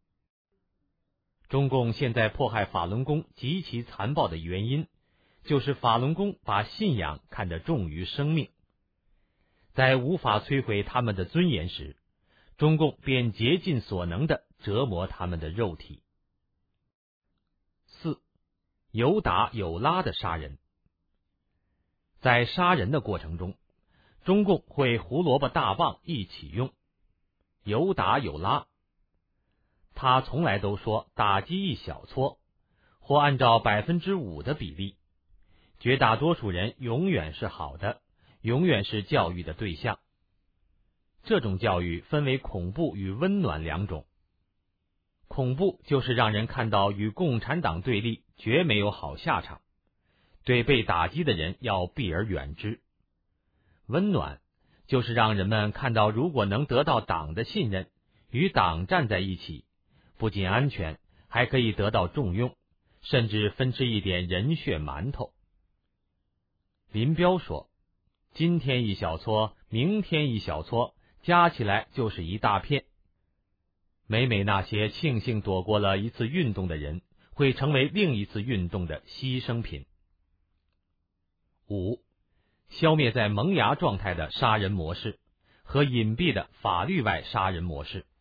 Speaker 2: 中共现在迫害法轮功极其残暴的原因，就是法轮功把信仰看得重于生命。在无法摧毁他们的尊严时，中共便竭尽所能地折磨他们的肉体。4. 有打有拉的杀人。在杀人的过程中，中共会胡萝卜大棒一起用，有打有拉。他从来都说打击一小撮，或按照5%的比例，绝大多数人永远是好的，永远是教育的对象。这种教育分为恐怖与温暖两种。恐怖就是让人看到与共产党对立，绝没有好下场，对被打击的人要避而远之。温暖就是让人们看到，如果能得到党的信任，与党站在一起，不仅安全，还可以得到重用，甚至分吃一点人血馒头。林彪说，今天一小撮，明天一小撮，加起来就是一大片。每每那些庆幸躲过了一次运动的人，会成为另一次运动的牺牲品。5. 消灭在萌芽状态的杀人模式和隐蔽的法律外杀人模式。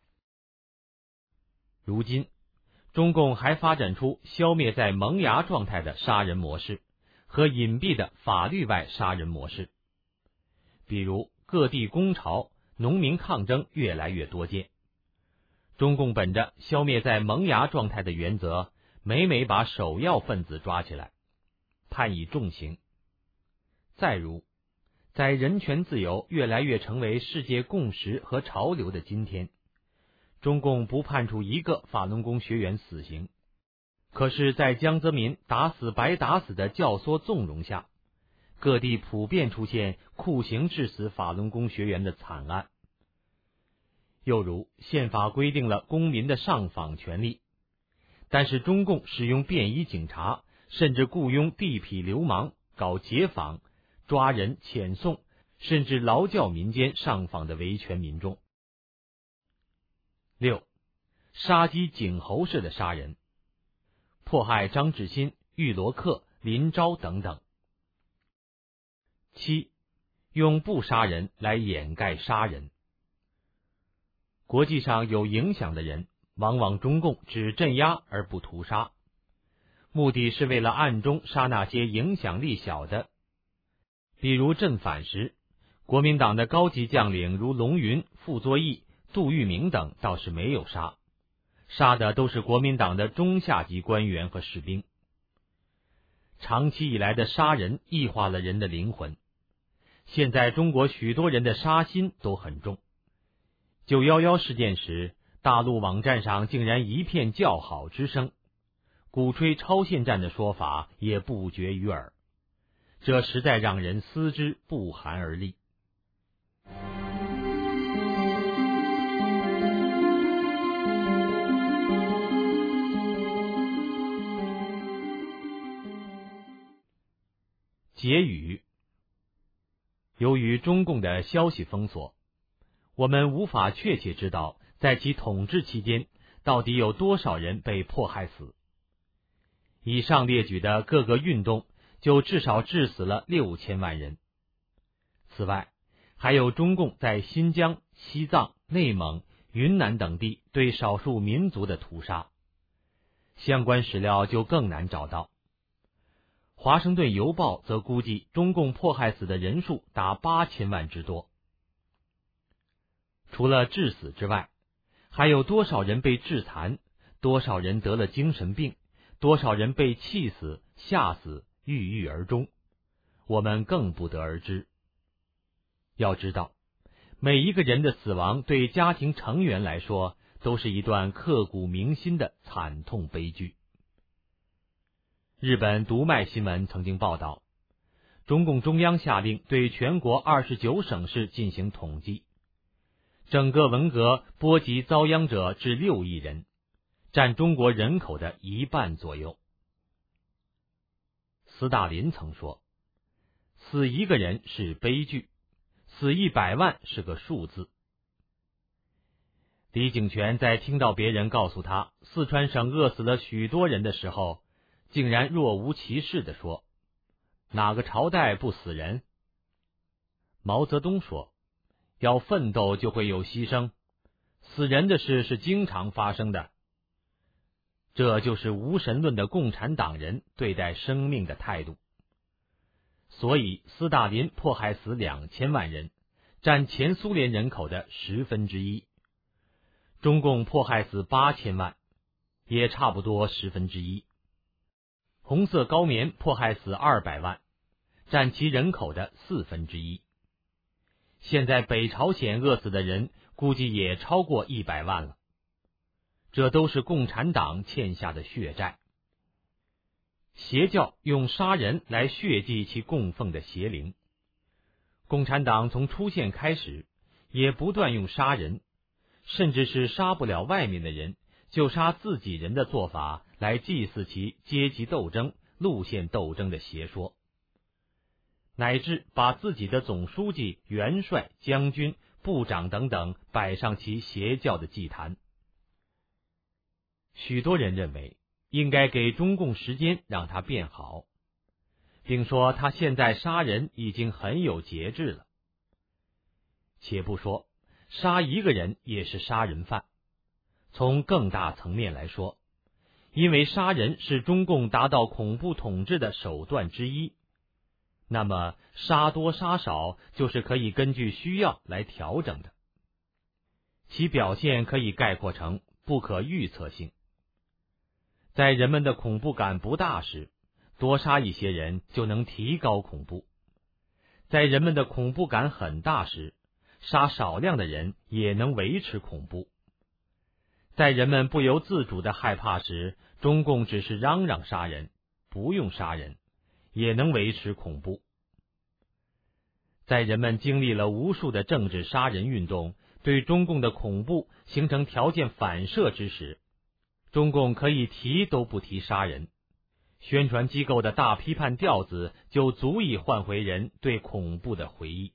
Speaker 2: 如今，中共还发展出消灭在萌芽状态的杀人模式和隐蔽的法律外杀人模式。比如各地工潮、农民抗争越来越多见。中共本着消灭在萌芽状态的原则，每每把首要分子抓起来，判以重刑。再如，在人权自由越来越成为世界共识和潮流的今天，中共不判处一个法轮功学员死刑，可是在江泽民打死白打死的教唆纵容下，各地普遍出现酷刑致死法轮功学员的惨案。又如宪法规定了公民的上访权利，但是中共使用便衣警察，甚至雇佣地痞流氓搞劫访、抓人遣送，甚至劳教民间上访的维权民众。6. 杀鸡儆猴式的杀人，迫害张志新、玉罗克、林昭等等。7. 用不杀人来掩盖杀人。国际上有影响的人，往往中共只镇压而不屠杀，目的是为了暗中杀那些影响力小的。比如镇反时，国民党的高级将领如龙云、傅作义、杜聿明等倒是没有杀，杀的都是国民党的中下级官员和士兵。 长期以来的杀人异化了人的灵魂。现在中国许多人的杀心都很重。911事件时，大陆网站上竟然一片叫好之声，鼓吹超限战的说法也不绝于耳，这实在让人思之不寒而栗。结语：由于中共的消息封锁，我们无法确切知道在其统治期间到底有多少人被迫害死。以上列举的各个运动就至少致死了6000万人。此外，还有中共在新疆、西藏、内蒙、云南等地对少数民族的屠杀，相关史料就更难找到。华盛顿邮报则估计中共迫害死的人数达8000万之多。除了致死之外，还有多少人被致残，多少人得了精神病，多少人被气死、吓死、郁郁而终，我们更不得而知。要知道，每一个人的死亡对家庭成员来说都是一段刻骨铭心的惨痛悲剧。日本读卖新闻曾经报道，中共中央下令对全国29省市进行统计，整个文革波及遭殃者至6亿人，占中国人口的1半左右。斯大林曾说，死一个人是悲剧，死100万是个数字。李井泉在听到别人告诉他四川省饿死了许多人的时候，竟然若无其事地说，哪个朝代不死人？毛泽东说，要奋斗就会有牺牲，死人的事是经常发生的。这就是无神论的共产党人对待生命的态度。所以斯大林迫害死2000万人，占前苏联人口的1/10。中共迫害死8000万，也差不多1/10。红色高棉迫害死200万，占其人口的1/4。现在北朝鲜饿死的人估计也超过100万了。这都是共产党欠下的血债。邪教用杀人来血祭其供奉的邪灵。共产党从出现开始，也不断用杀人，甚至是杀不了外面的人，就杀自己人的做法来祭祀其阶级斗争、路线斗争的邪说，乃至把自己的总书记、元帅、将军、部长等等摆上其邪教的祭坛。许多人认为应该给中共时间让他变好，并说他现在杀人已经很有节制了。且不说杀一个人也是杀人犯，从更大层面来说，因为杀人是中共达到恐怖统治的手段之一，那么杀多杀少就是可以根据需要来调整的，其表现可以概括成不可预测性。在人们的恐怖感不大时，多杀一些人就能提高恐怖；在人们的恐怖感很大时，杀少量的人也能维持恐怖。在人们不由自主的害怕时，中共只是嚷嚷杀人，不用杀人，也能维持恐怖。在人们经历了无数的政治杀人运动，对中共的恐怖形成条件反射之时，中共可以提都不提杀人，宣传机构的大批判调子就足以唤回人对恐怖的回忆。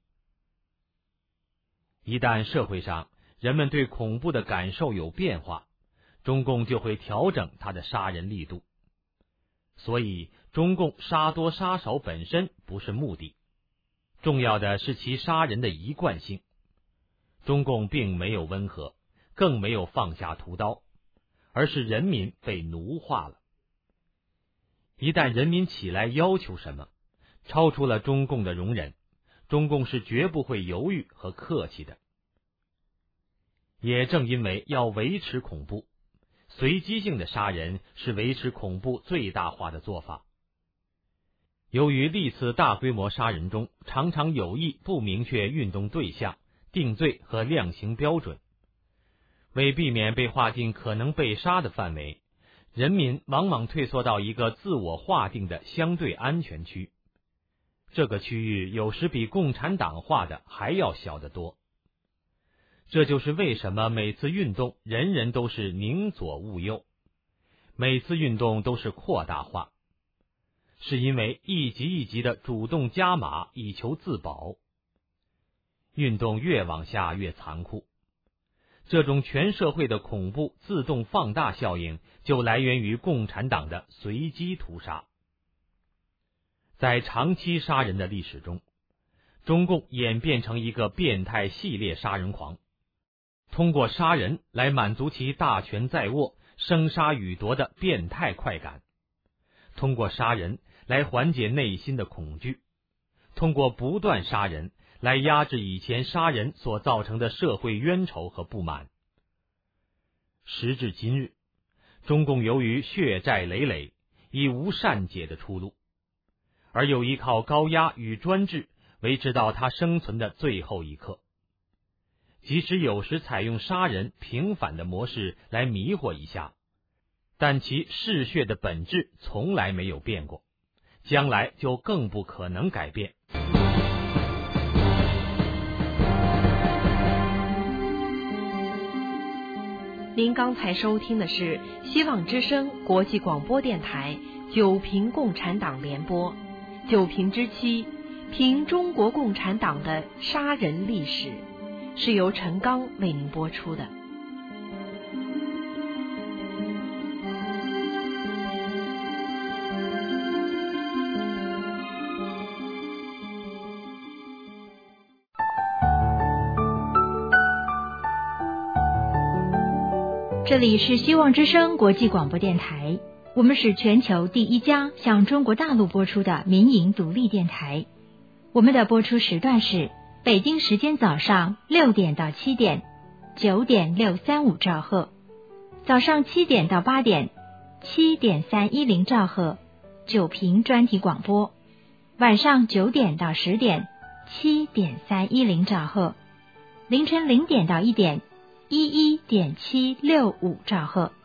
Speaker 2: 一旦社会上人们对恐怖的感受有变化，中共就会调整他的杀人力度。所以中共杀多杀少本身不是目的，重要的是其杀人的一贯性。中共并没有温和，更没有放下屠刀，而是人民被奴化了。一旦人民起来要求什么，超出了中共的容忍，中共是绝不会犹豫和客气的。也正因为要维持恐怖，随机性的杀人是维持恐怖最大化的做法。 由于历次大规模杀人中常常有意不明确运动对象、定罪和量刑标准，为避免被划进可能被杀的范围，人民往往退缩到一个自我划定的相对安全区，这个区域有时比共产党划的还要小得多。这就是为什么每次运动人人都是宁左勿右，每次运动都是扩大化，是因为一级一级的主动加码以求自保。运动越往下越残酷，这种全社会的恐怖自动放大效应就来源于共产党的随机屠杀。在长期杀人的历史中，中共演变成一个变态系列杀人狂，通过杀人来满足其大权在握、生杀予夺的变态快感，通过杀人来缓解内心的恐惧，通过不断杀人来压制以前杀人所造成的社会冤仇和不满。时至今日，中共由于血债累累，已无善解的出路，而又依靠高压与专制维持到他生存的最后一刻。即使有时采用杀人平反的模式来迷惑一下，但其嗜血的本质从来没有变过，将来就更不可能改变。
Speaker 1: 您刚才收听的是希望之声国际广播电台九评共产党联播，九评之七，评中国共产党的杀人历史，是由陈刚为您播出的。
Speaker 3: 这里是希望之声国际广播电台，我们是全球第一家向中国大陆播出的民营独立电台。我们的播出时段是北京时间早上6点到7点，9.635兆赫；早上7点到8点，7.310兆赫，9评专题广播；晚上9点到10点，7.310兆赫；凌晨0点到1点，11.765兆赫。